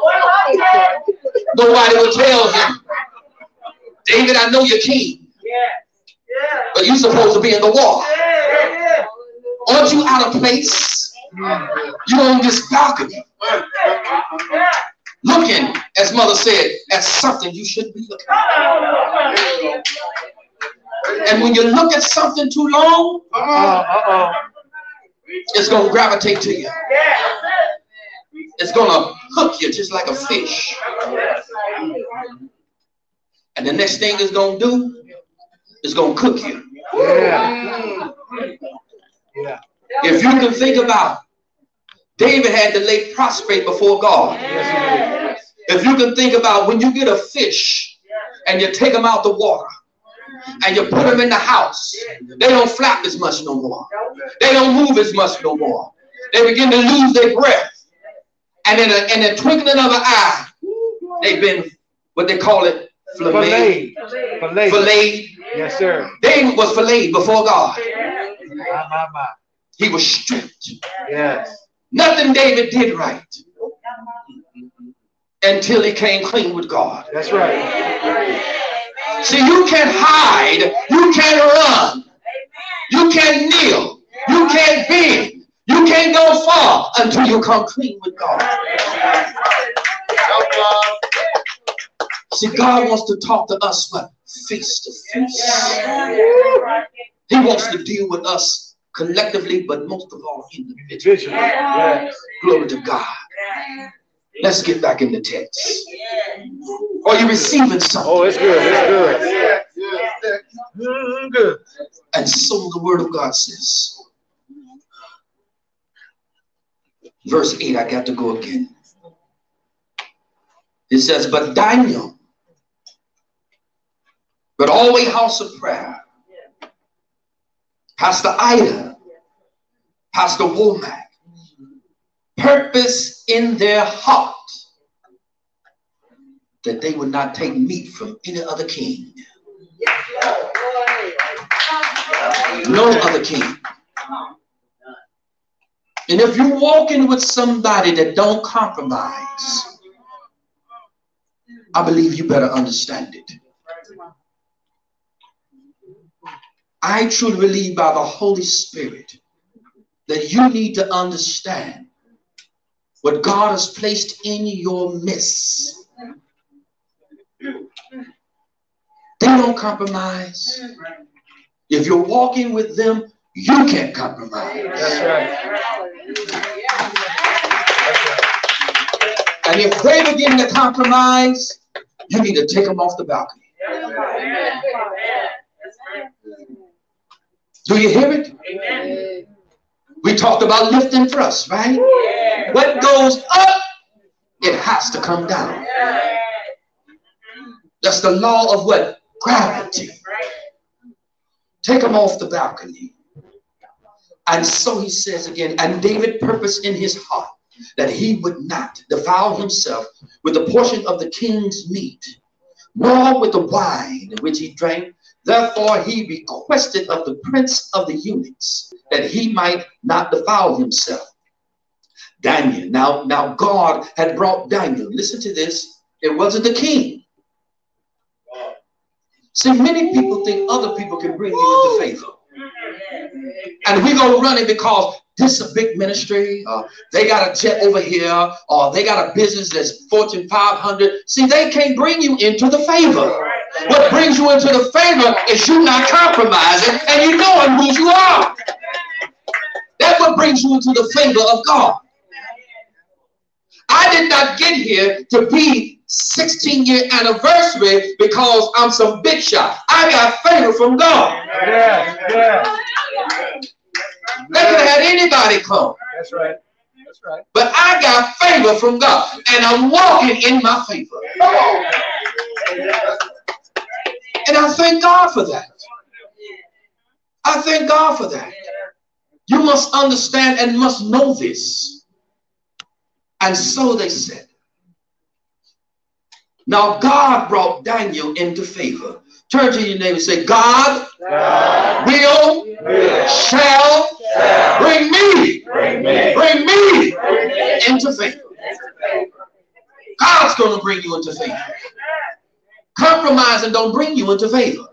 Nobody will tell him, David, I know you're king, but you're supposed to be in the war. Aren't you out of place? You're on this balcony, looking, as mother said, at something you shouldn't be looking at. And when you look at something too long, it's going to gravitate to you. It's going to hook you just like a fish. And the next thing it's going to do is going to cook you. If you can think about, David had to lay prostrate before God. If you can think about when you get a fish and you take them out the water and you put them in the house, they don't flap as much no more. They don't move as much no more. They begin to lose their breath. And in a twinkling of an eye, they've been, what they call it, filleted. Yes, sir. David was filleted before God. My. He was stripped. Yes. Nothing David did right until he came clean with God. That's right. See, you can't hide. You can't run. You can't kneel. You can't bend. You can't go far until you come clean with God. See, God wants to talk to us, but face to face. He wants to deal with us collectively, but most of all individually. Yes. Glory to God. Let's get back in the text. Are you receiving something? Oh, it's good. It's good. Good. And so the word of God says, verse 8, I got to go again. It says, but Daniel, but always house of prayer, Pastor Ida, Pastor Womack, purpose in their heart that they would not take meat from any other king. No other king. And if you're walking with somebody that don't compromise, I believe you better understand it. I truly believe by the Holy Spirit that you need to understand what God has placed in your midst. They don't compromise. If you're walking with them, you can't compromise. That's right. And if they begin to compromise, you need to take them off the balcony. Do you hear it? We talked about lift and thrust, right? What goes up, it has to come down. That's the law of what? Gravity. Take them off the balcony. And so he says again, and David purposed in his heart that he would not defile himself with a portion of the king's meat, nor with the wine which he drank. Therefore he requested of the prince of the eunuchs that he might not defile himself. Daniel, now God had brought Daniel. Listen to this. It wasn't the king. See, many people think other people can bring you into favor. And we're going to run it because this is a big ministry. They got a jet over here. Or they got a business that's Fortune 500. See, they can't bring you into the favor. What brings you into the favor is you not compromising and you knowing who you are. That's what brings you into the favor of God. I did not get here to be 16-year anniversary because I'm some big shot. I got favor from God. Yeah. They could have had anybody come. That's right. That's right. But I got favor from God. And I'm walking in my favor. And I thank God for that. I thank God for that. You must understand and must know this. And so they said. Now God brought Daniel into favor. Turn to your neighbor and say, God will, shall bring me into favor. God's going to bring you into favor. Compromising don't bring you into favor.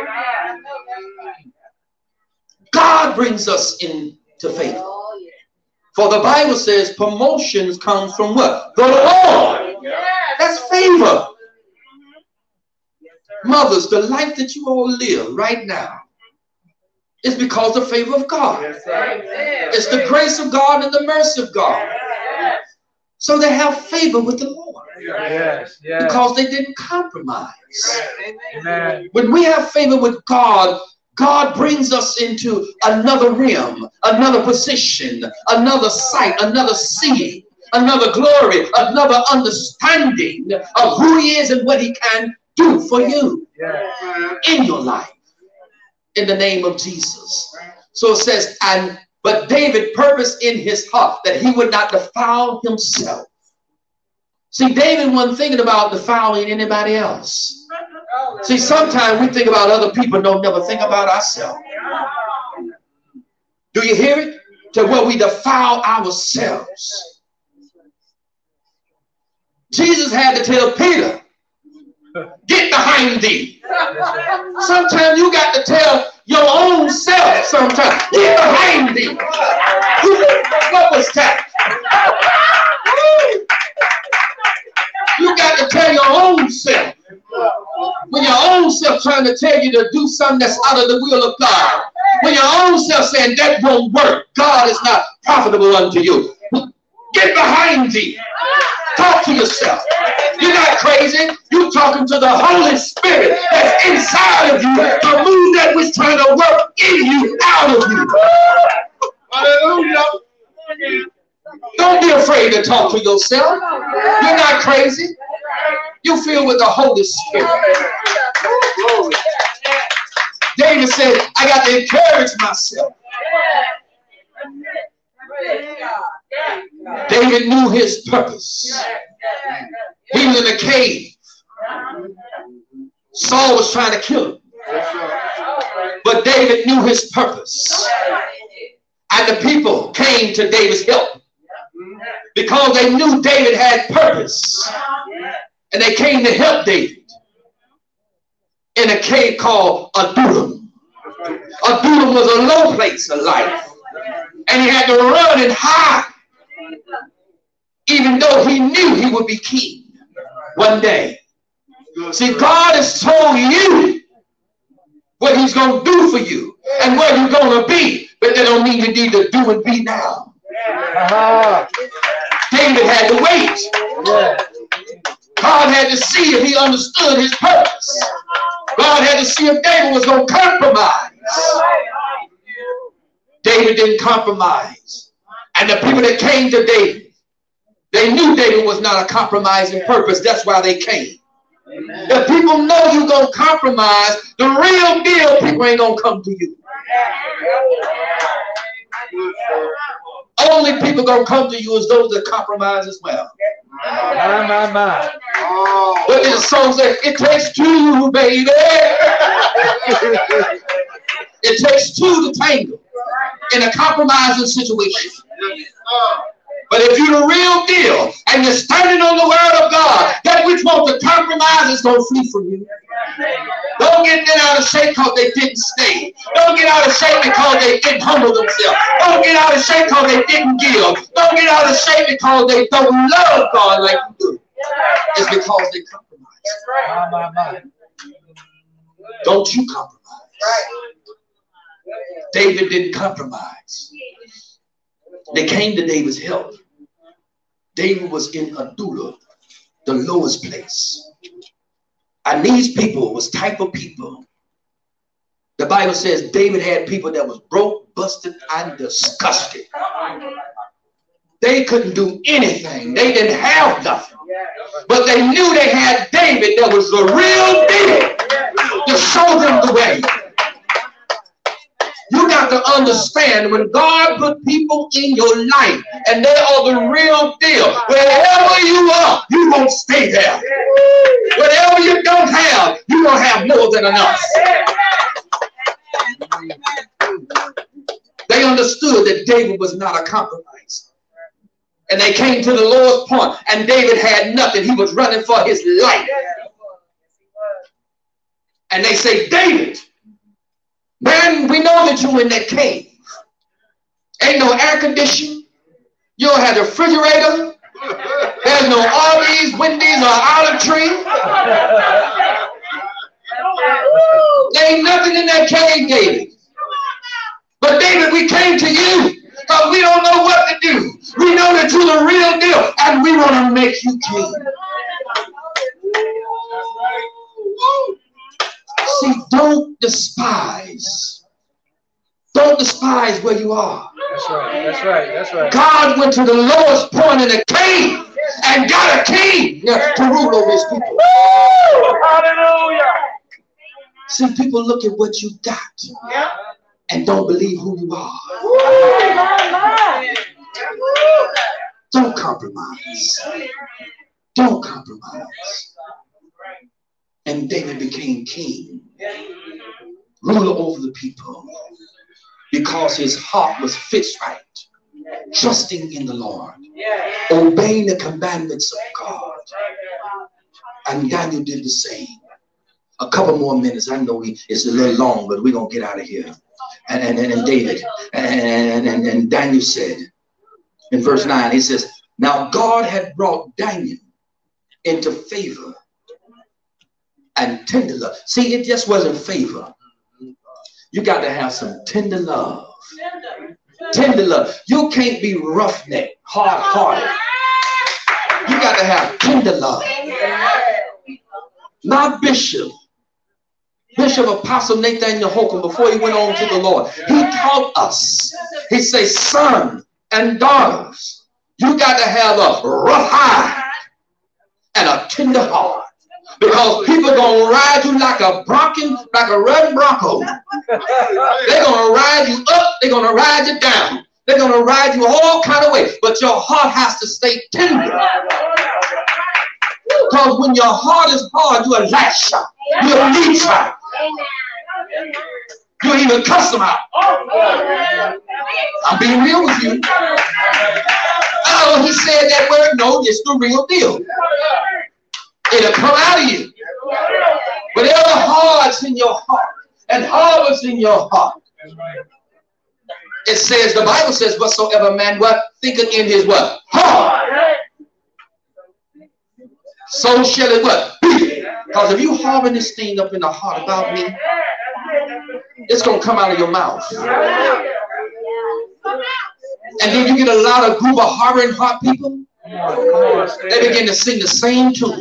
God brings us into favor. For the Bible says promotions come from what? The Lord. That's favor. Mothers, the life that you all live right now is because of the favor of God. It's the grace of God and the mercy of God. So they have favor with the Lord. Because they didn't compromise. When we have favor with God, God brings us into another realm, another position, another sight, another seeing, another glory, another understanding of who he is and what he can do for you in your life. In the name of Jesus. So it says, but David purposed in his heart that he would not defile himself. See, David wasn't thinking about defiling anybody else. See, sometimes we think about other people, don't never think about ourselves. Do you hear it? To where we defile ourselves. Jesus had to tell Peter, get behind thee. Sometimes you got to tell your own self sometimes, get behind thee. What was that? You got to tell your own self. When your own self trying to tell you to do something that's out of the will of God. When your own self saying that won't work. God is not profitable unto you. Get behind thee. Talk to yourself. You're not crazy. You're talking to the Holy Spirit that's inside of you to move that which trying to work in you out of you. Hallelujah. Don't be afraid to talk to yourself. You're not crazy. You feel with the Holy Spirit. David said, I got to encourage myself. David knew his purpose. He was in a cave. Saul was trying to kill him. But David knew his purpose. And the people came to David's help because they knew David had purpose. And they came to help David in a cave called Adullam. Adullam was a low place of life. And he had to run and hide, even though he knew he would be king one day. See, God has told you what he's going to do for you and where you're going to be, but that don't mean you need to do and be now. David had to wait. God had to see if he understood his purpose. God had to see if David was going to compromise. David didn't compromise. And the people that came to David, they knew David was not a compromising purpose. That's why they came. If people know you're going to compromise, the real deal people ain't going to come to you. Only people going to come to you is those that compromise as well. But the song says, it takes two, baby. It takes two to tangle in a compromising situation. But if you're the real deal and you're standing on the word of God, that which wants to compromise is going to flee from you. Don't get out of shape because they didn't stay. Don't get out of shape because they didn't humble themselves. Don't get out of shape because they didn't give. Don't get out of shape because they don't love God like you do. It's because they compromise. Don't you compromise. David didn't compromise. They came to David's help. David was in Adullam, the lowest place. And these people was type of people. The Bible says David had people that was broke, busted, and disgusted. They couldn't do anything. They didn't have nothing. But they knew they had David that was the real deal to show them the way. You got to understand when God put people in your life and they are the real deal, wherever you are, you won't stay there. Whatever you don't have, you don't have more than enough. They understood that David was not a compromiser. And they came to the lowest point, and David had nothing. He was running for his life. And they say, David, man, we know that you're in that cave. Ain't no air conditioning. You don't have the refrigerator. There's no Arby's, Wendy's, or Olive Tree. There ain't nothing in that cave, David. But David, we came to you because we don't know what to do. We know that you're the real deal, and we want to make you king. See, don't despise. Don't despise where you are. That's right. That's right. That's right. God went to the lowest point in the cave and got a king to rule over his people. Hallelujah. See, people look at what you got and don't believe who you are. Don't compromise. Don't compromise. And David became king, ruler over the people, because his heart was fixed right, trusting in the Lord, obeying the commandments of God. And Daniel did the same. A couple more minutes. I know it's a little long, but we're going to get out of here. And David, and Daniel said, in verse 9, he says, now God had brought Daniel into favor and tender love. See, it just wasn't favor. You got to have some tender love. Tender love. You can't be roughneck, hard-hearted. You got to have tender love. My Bishop Apostle Nathaniel Holcomb, before he went on to the Lord, he taught us. He says, son and daughters, you got to have a rough hide and a tender heart. Because people gonna ride you like a run bronco. They're gonna ride you up, they're gonna ride you down, they're gonna ride you all kind of ways, but your heart has to stay tender. Because when your heart is hard, you're a lash out, you're a leech out, you even cuss them out. I'm being real with you. Oh, he said that word. No, it's the real deal. It'll come out of you. Whatever hard's in your heart and harbors in your heart. It says, the Bible says, whatsoever man what thinketh in his what? Heart. So shall it what? Be. Because if you harbor this thing up in the heart about me, it's going to come out of your mouth. And then you get a lot of group of harboring heart people. They begin to sing the same tune.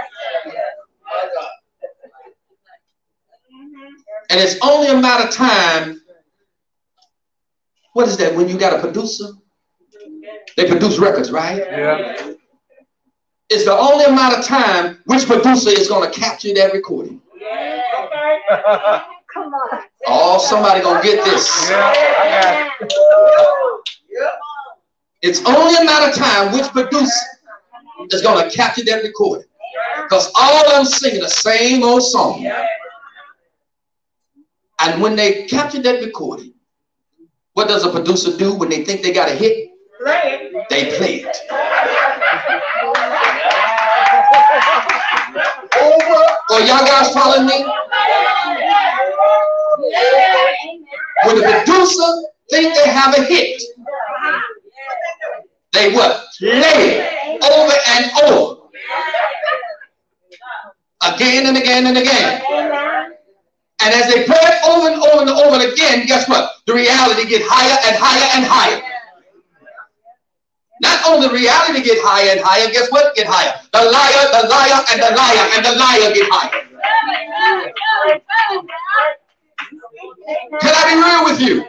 And it's only a matter of time. What is that? When you got a producer, they produce records, right? Yeah. It's the only amount of time which producer is going to capture that recording. Come on. Oh, somebody gonna get this. Yeah. It's only a matter of time which producer is gonna capture that recording. Because all of them singing the same old song. And when they capture that recording, what does a producer do when they think they got a hit? They play it. Oh, y'all guys following me? When the producer think they have a hit, they what? Play it over and over. Again and again and again. And as they play it over and over and over and again, guess what? The reality gets higher and higher and higher. Not only the reality get higher and higher, guess what? Get higher. The liar, and the liar, and the liar get higher. Can I be real with you?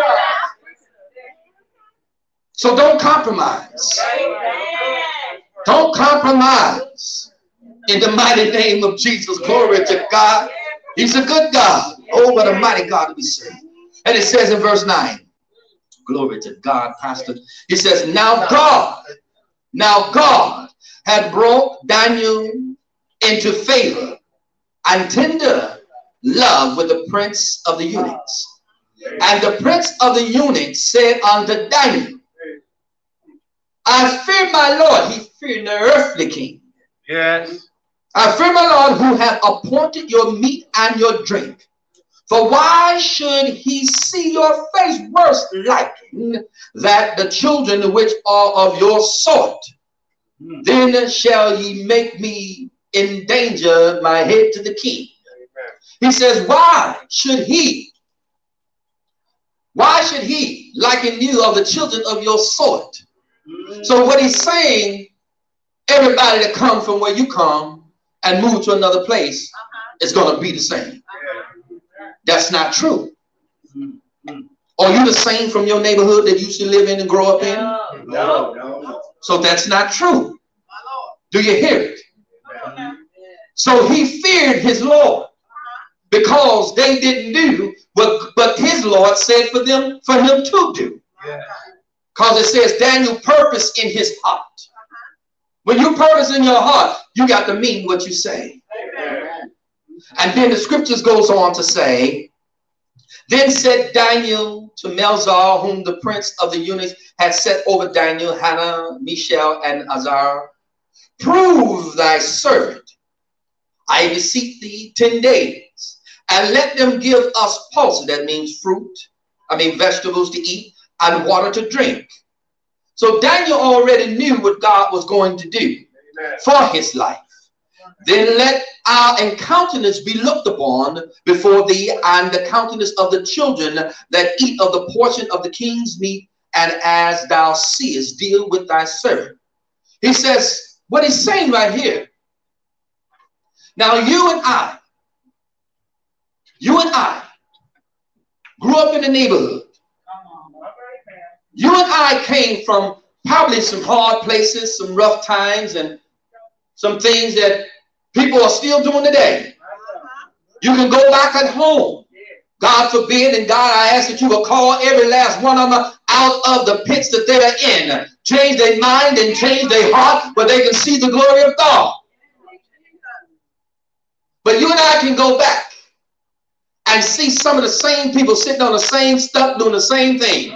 So don't compromise. Don't compromise. In the mighty name of Jesus, glory to God. He's a good God. Oh, what a mighty God we serve. And it says in verse 9, glory to God, Pastor. He says, now God had brought Daniel into favor and tender love with the prince of the eunuchs. And the prince of the eunuchs said unto Daniel, I fear my Lord. He feared the earthly king. Yes. I fear my Lord, who hath appointed your meat and your drink. For why should he see your face worse liking that the children which are of your sort? Then shall ye make me endanger my head to the king. He says, why should he liken you of the children of your sort? So what he's saying, everybody that come from where you come and move to another place is going to be the same. That's not true. Are you the same from your neighborhood that you used to live in and grow up in? No. So that's not true. Do you hear it? So he feared his Lord because they didn't do what his Lord said for him to do. Because it says Daniel purposed in his heart. When you purpose in your heart, you got to mean what you say. And then the scriptures goes on to say, then said Daniel to Melzar, whom the prince of the eunuchs had set over Daniel, Hannah, Mishael, and Azar, prove thy servant, I beseech thee, 10 days, and let them give us pulse. That means vegetables to eat and water to drink. So Daniel already knew what God was going to do for his life. Then let our countenance be looked upon before thee, and the countenance of the children that eat of the portion of the king's meat, and as thou seest, deal with thy servant. He says, what he's saying right here. Now you and I grew up in the neighborhood. You and I came from probably some hard places, some rough times, and some things that People are still doing today. You can go back at home. God forbid, and God, I ask that you will call every last one of them out of the pits that they are in. Change their mind and change their heart, but they can see the glory of God. But you and I can go back and see some of the same people sitting on the same stuff, doing the same thing.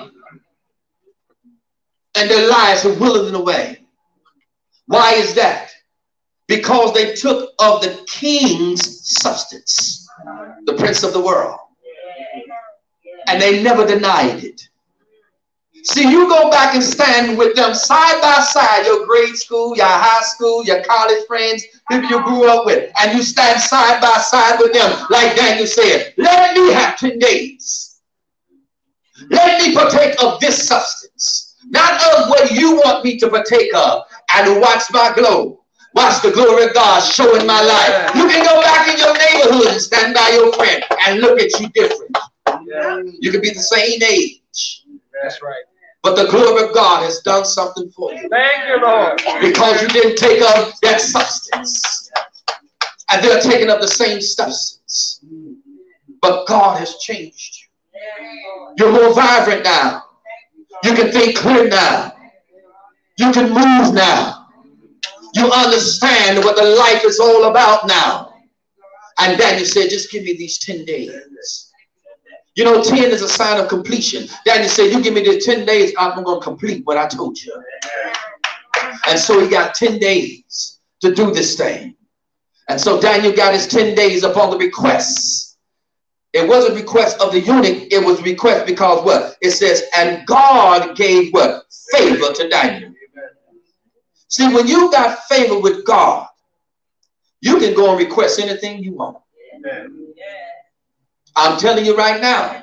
And their lives are withering away. Why is that? Because they took of the king's substance, the prince of the world. And they never denied it. See, you go back and stand with them side by side, your grade school, your high school, your college friends, people you grew up with, and you stand side by side with them, like Daniel said, let me have 10 days. Let me partake of this substance, not of what you want me to partake of, and watch my glow. Watch the glory of God show in my life. You can go back in your neighborhood and stand by your friend and look at you different. You can be the same age. That's right. But the glory of God has done something for you. Thank you, Lord. Because you didn't take of that substance. And they're taking of the same substance. But God has changed you. You're more vibrant now. You can think clear now. You can move now. You understand what the life is all about now. And Daniel said, just give me these 10 days. You know, 10 is a sign of completion. Daniel said, you give me the 10 days, I'm going to complete what I told you. And so he got 10 days to do this thing. And so Daniel got his 10 days upon the requests. It wasn't a request of the eunuch. It was a request because what? It says, and God gave what? Favor to Daniel. See, when you got favor with God, you can go and request anything you want. I'm telling you right now.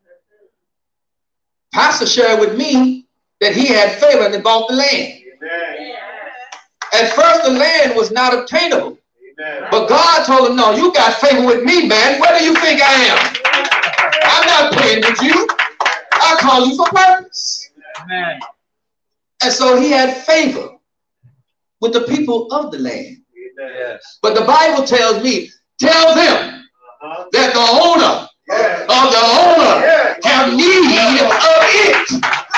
Pastor shared with me that he had favor and he bought the land. At first, the land was not obtainable. But God told him, no, you got favor with me, man. Where do you think I am? I'm not playing with you. I call you for purpose. Amen. And so he had favor with the people of the land. Yes. But the Bible tells me, tell them that the owner of the owner have need of it.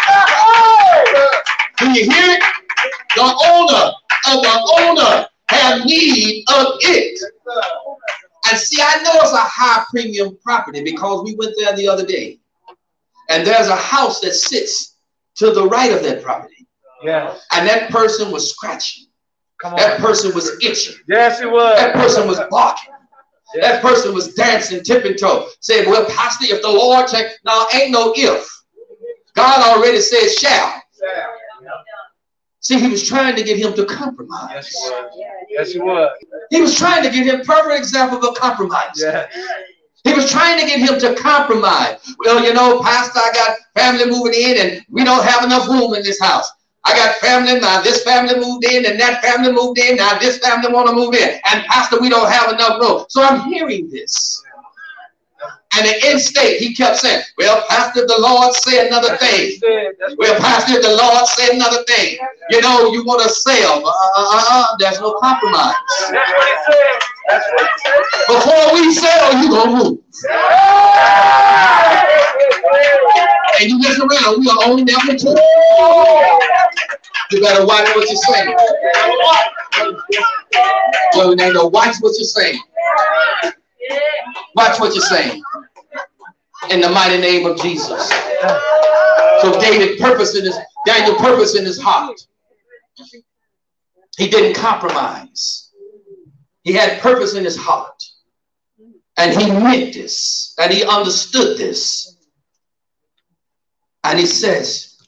Do you hear it? The owner of the owner have need of it. And see, I know it's a high premium property because we went there the other day. And there's a house that sits to the right of that property. Yes. And that person was scratching. Come on. That person was itching. Yes, it was. That person was barking. Yes. That person was dancing, tipping toe, saying, well, Pastor, if the Lord take, no, ain't no if. God already said shall. See, he was trying to get him to compromise. Yes, he was. Yes, he was. He was trying to get him a perfect example of a compromise. Yes. He was trying to get him to compromise. Well, you know, Pastor, I got family moving in and we don't have enough room in this house. I got family, now this family moved in and that family moved in, now this family want to move in. And Pastor, we don't have enough room. So I'm hearing this. And in state, he kept saying, well, Pastor, the Lord said another thing. Well, Pastor, the Lord said another thing. You know, you want to sell. There's no compromise. That's what he said. That's what he said. Before we sell, you going to move. And you listen around, we are only never two. You better watch what you're saying. Well, they know, watch what you're saying. Watch what you're saying. In the mighty name of Jesus. So Daniel purpose in his heart. He didn't compromise. He had purpose in his heart. And he meant this. And he understood this. And he says,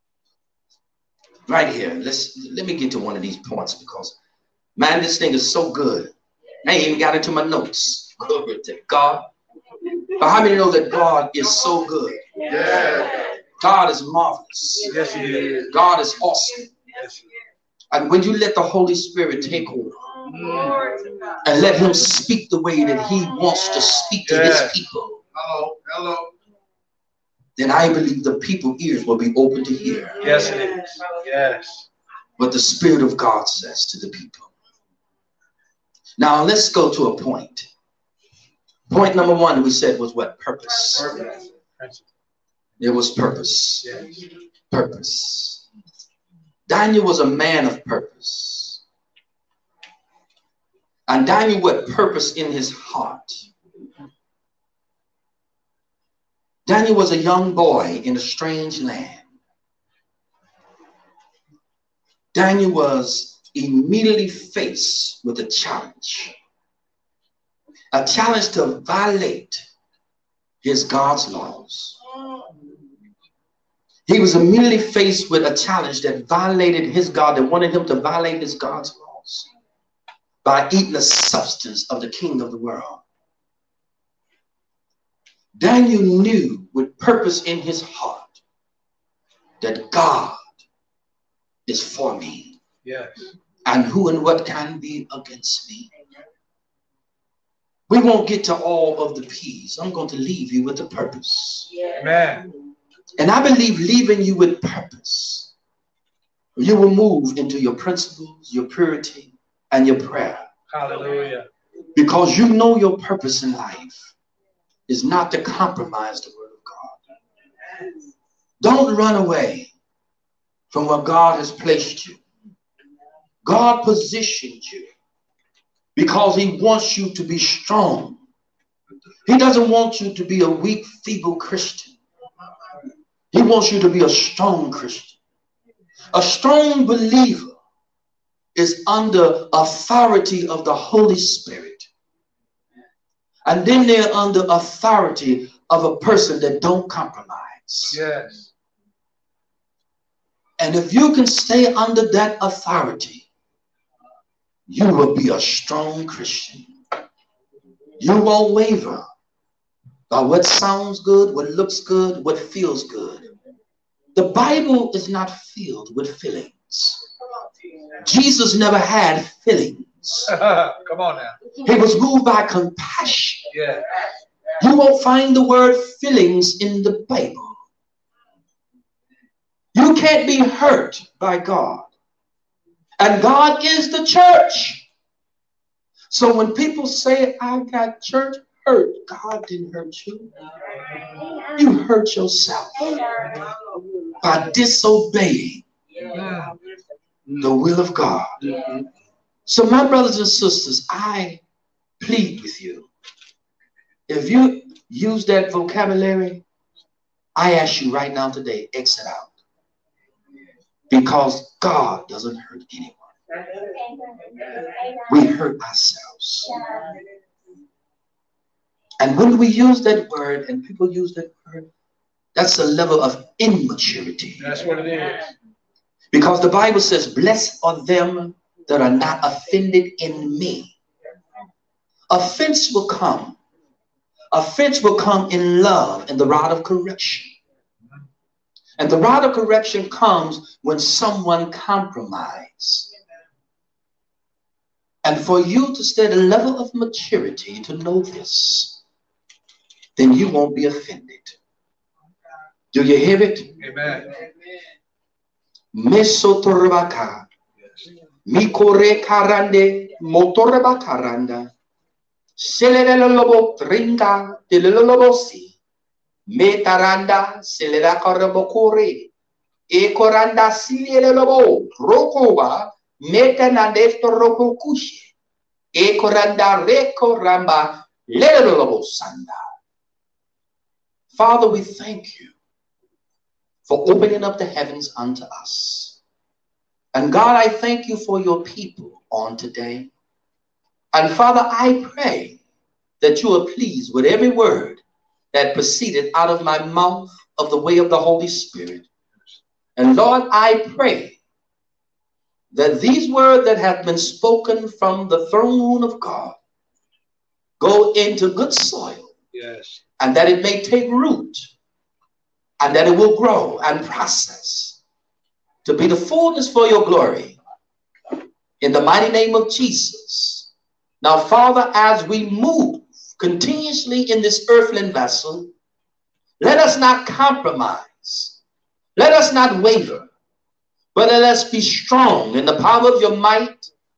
right here, let me get to one of these points because, man, this thing is so good. I ain't even got into my notes. Glory to God. But how many know that God is so good? Yeah. God is marvelous. Yes, he is. God is awesome. Yes, he is. And when you let the Holy Spirit take over and let him speak the way that he wants to speak to his people, Hello. then I believe the people's ears will be open to hear Yes, it is. Yes. what the Spirit of God says to the people. Now let's go to a point. Point number one we said was what? Purpose. It was purpose. Purpose. Daniel was a man of purpose. And Daniel had purpose in his heart. Daniel was a young boy in a strange land. Daniel was immediately faced with a challenge to violate his God's laws. He was immediately faced with a challenge that violated his God, that wanted him to violate his God's laws by eating the substance of the king of the world. Daniel knew with purpose in his heart that God is for me. Yes. And who and what can be against me? We won't get to all of the P's. I'm going to leave you with a purpose. Amen. And I believe leaving you with purpose, you will move into your principles, your purity, and your prayer. Hallelujah. Because you know your purpose in life is not to compromise the word of God. Don't run away from where God has placed you. God positioned you because he wants you to be strong. He doesn't want you to be a weak, feeble Christian. He wants you to be a strong Christian. A strong believer is under authority of the Holy Spirit. And then they're under authority of a person that don't compromise. Yes. And if you can stay under that authority, you will be a strong Christian. You won't waver by what sounds good, what looks good, what feels good. The Bible is not filled with feelings. Jesus never had feelings. Come on now. He was moved by compassion. Yeah. You won't find the word feelings in the Bible. You can't be hurt by God. And God is the church. So when people say, I got church hurt, God didn't hurt you. You hurt yourself by disobeying the will of God. So my brothers and sisters, I plead with you. If you use that vocabulary, I ask you right now today, exit out. Because God doesn't hurt anyone. We hurt ourselves. And when we use that word, and people use that word, that's a level of immaturity. That's what it is. Because the Bible says, blessed are them that are not offended in me. Offense will come. Offense will come in love and the rod of correction. And the rod of correction comes when someone compromises. And for you to stay at a level of maturity to know this, then you won't be offended. Do you hear it? Amen. Mesotorabaka. Mikore karande motoraba karanda. Selelolobo tringa telelolobosi. Metaranda selera korabokore. Ekoranda silelobo rokoba metanandesto rokokushi. Ekoranda rekoramba lelolobo sanda. Father, we thank you for opening up the heavens unto us. And God, I thank you for your people on today. And Father, I pray that you are pleased with every word that proceeded out of my mouth of the way of the Holy Spirit. And Lord, I pray that these words that have been spoken from the throne of God go into good soil. Yes. And that it may take root. And that it will grow and process to be the fullness for your glory. In the mighty name of Jesus. Now, Father, as we move continuously in this earthly vessel, let us not compromise. Let us not waver. But let us be strong in the power of your might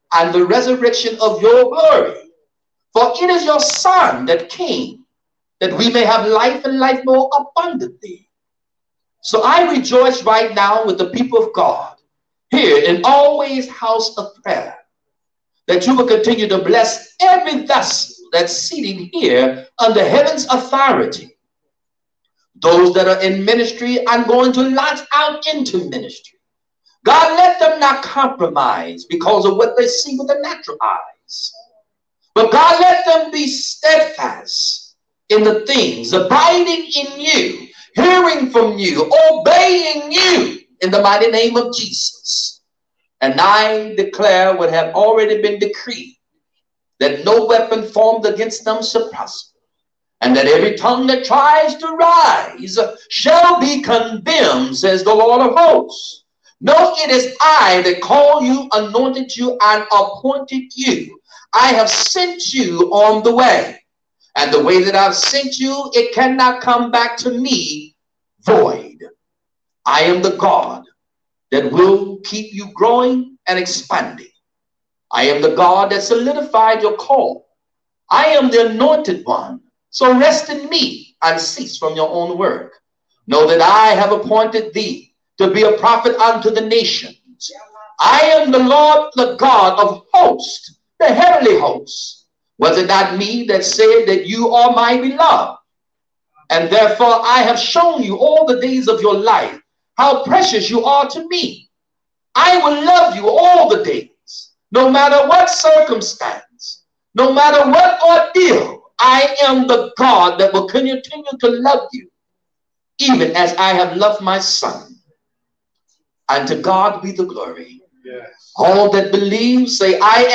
and the resurrection of your glory. For it is your Son that came, that we may have life and life more abundantly. So I rejoice right now with the people of God here in Always House of Prayer, that you will continue to bless every vessel that's seated here under heaven's authority. Those that are in ministry, I'm going to launch out into ministry. God, let them not compromise because of what they see with the natural eyes. But God, let them be steadfast in the things, abiding in you, hearing from you, obeying you in the mighty name of Jesus. And I declare what have already been decreed, that no weapon formed against them shall prosper, and that every tongue that tries to rise shall be condemned, says the Lord of hosts. No, it is I that called you, anointed you, and appointed you. I have sent you on the way. And the way that I've sent you, it cannot come back to me void. I am the God that will keep you growing and expanding. I am the God that solidified your call. I am the anointed one. So rest in me and cease from your own work. Know that I have appointed thee to be a prophet unto the nations. I am the Lord, the God of hosts, the heavenly hosts. Was it not me that said that you are my beloved? And therefore I have shown you all the days of your life how precious you are to me. I will love you all the days, no matter what circumstance, no matter what ordeal. I am the God that will continue to love you, even as I have loved my Son. And to God be the glory. Yes. All that believe, say, I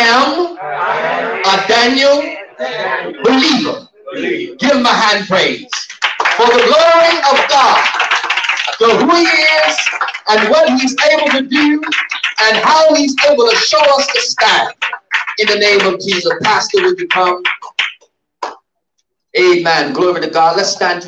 am a Daniel believer. Give him a hand praise. For the glory of God, to who he is and what he's able to do and how he's able to show us to stand. In the name of Jesus. Pastor, would you come? Amen. Glory to God. Let's stand.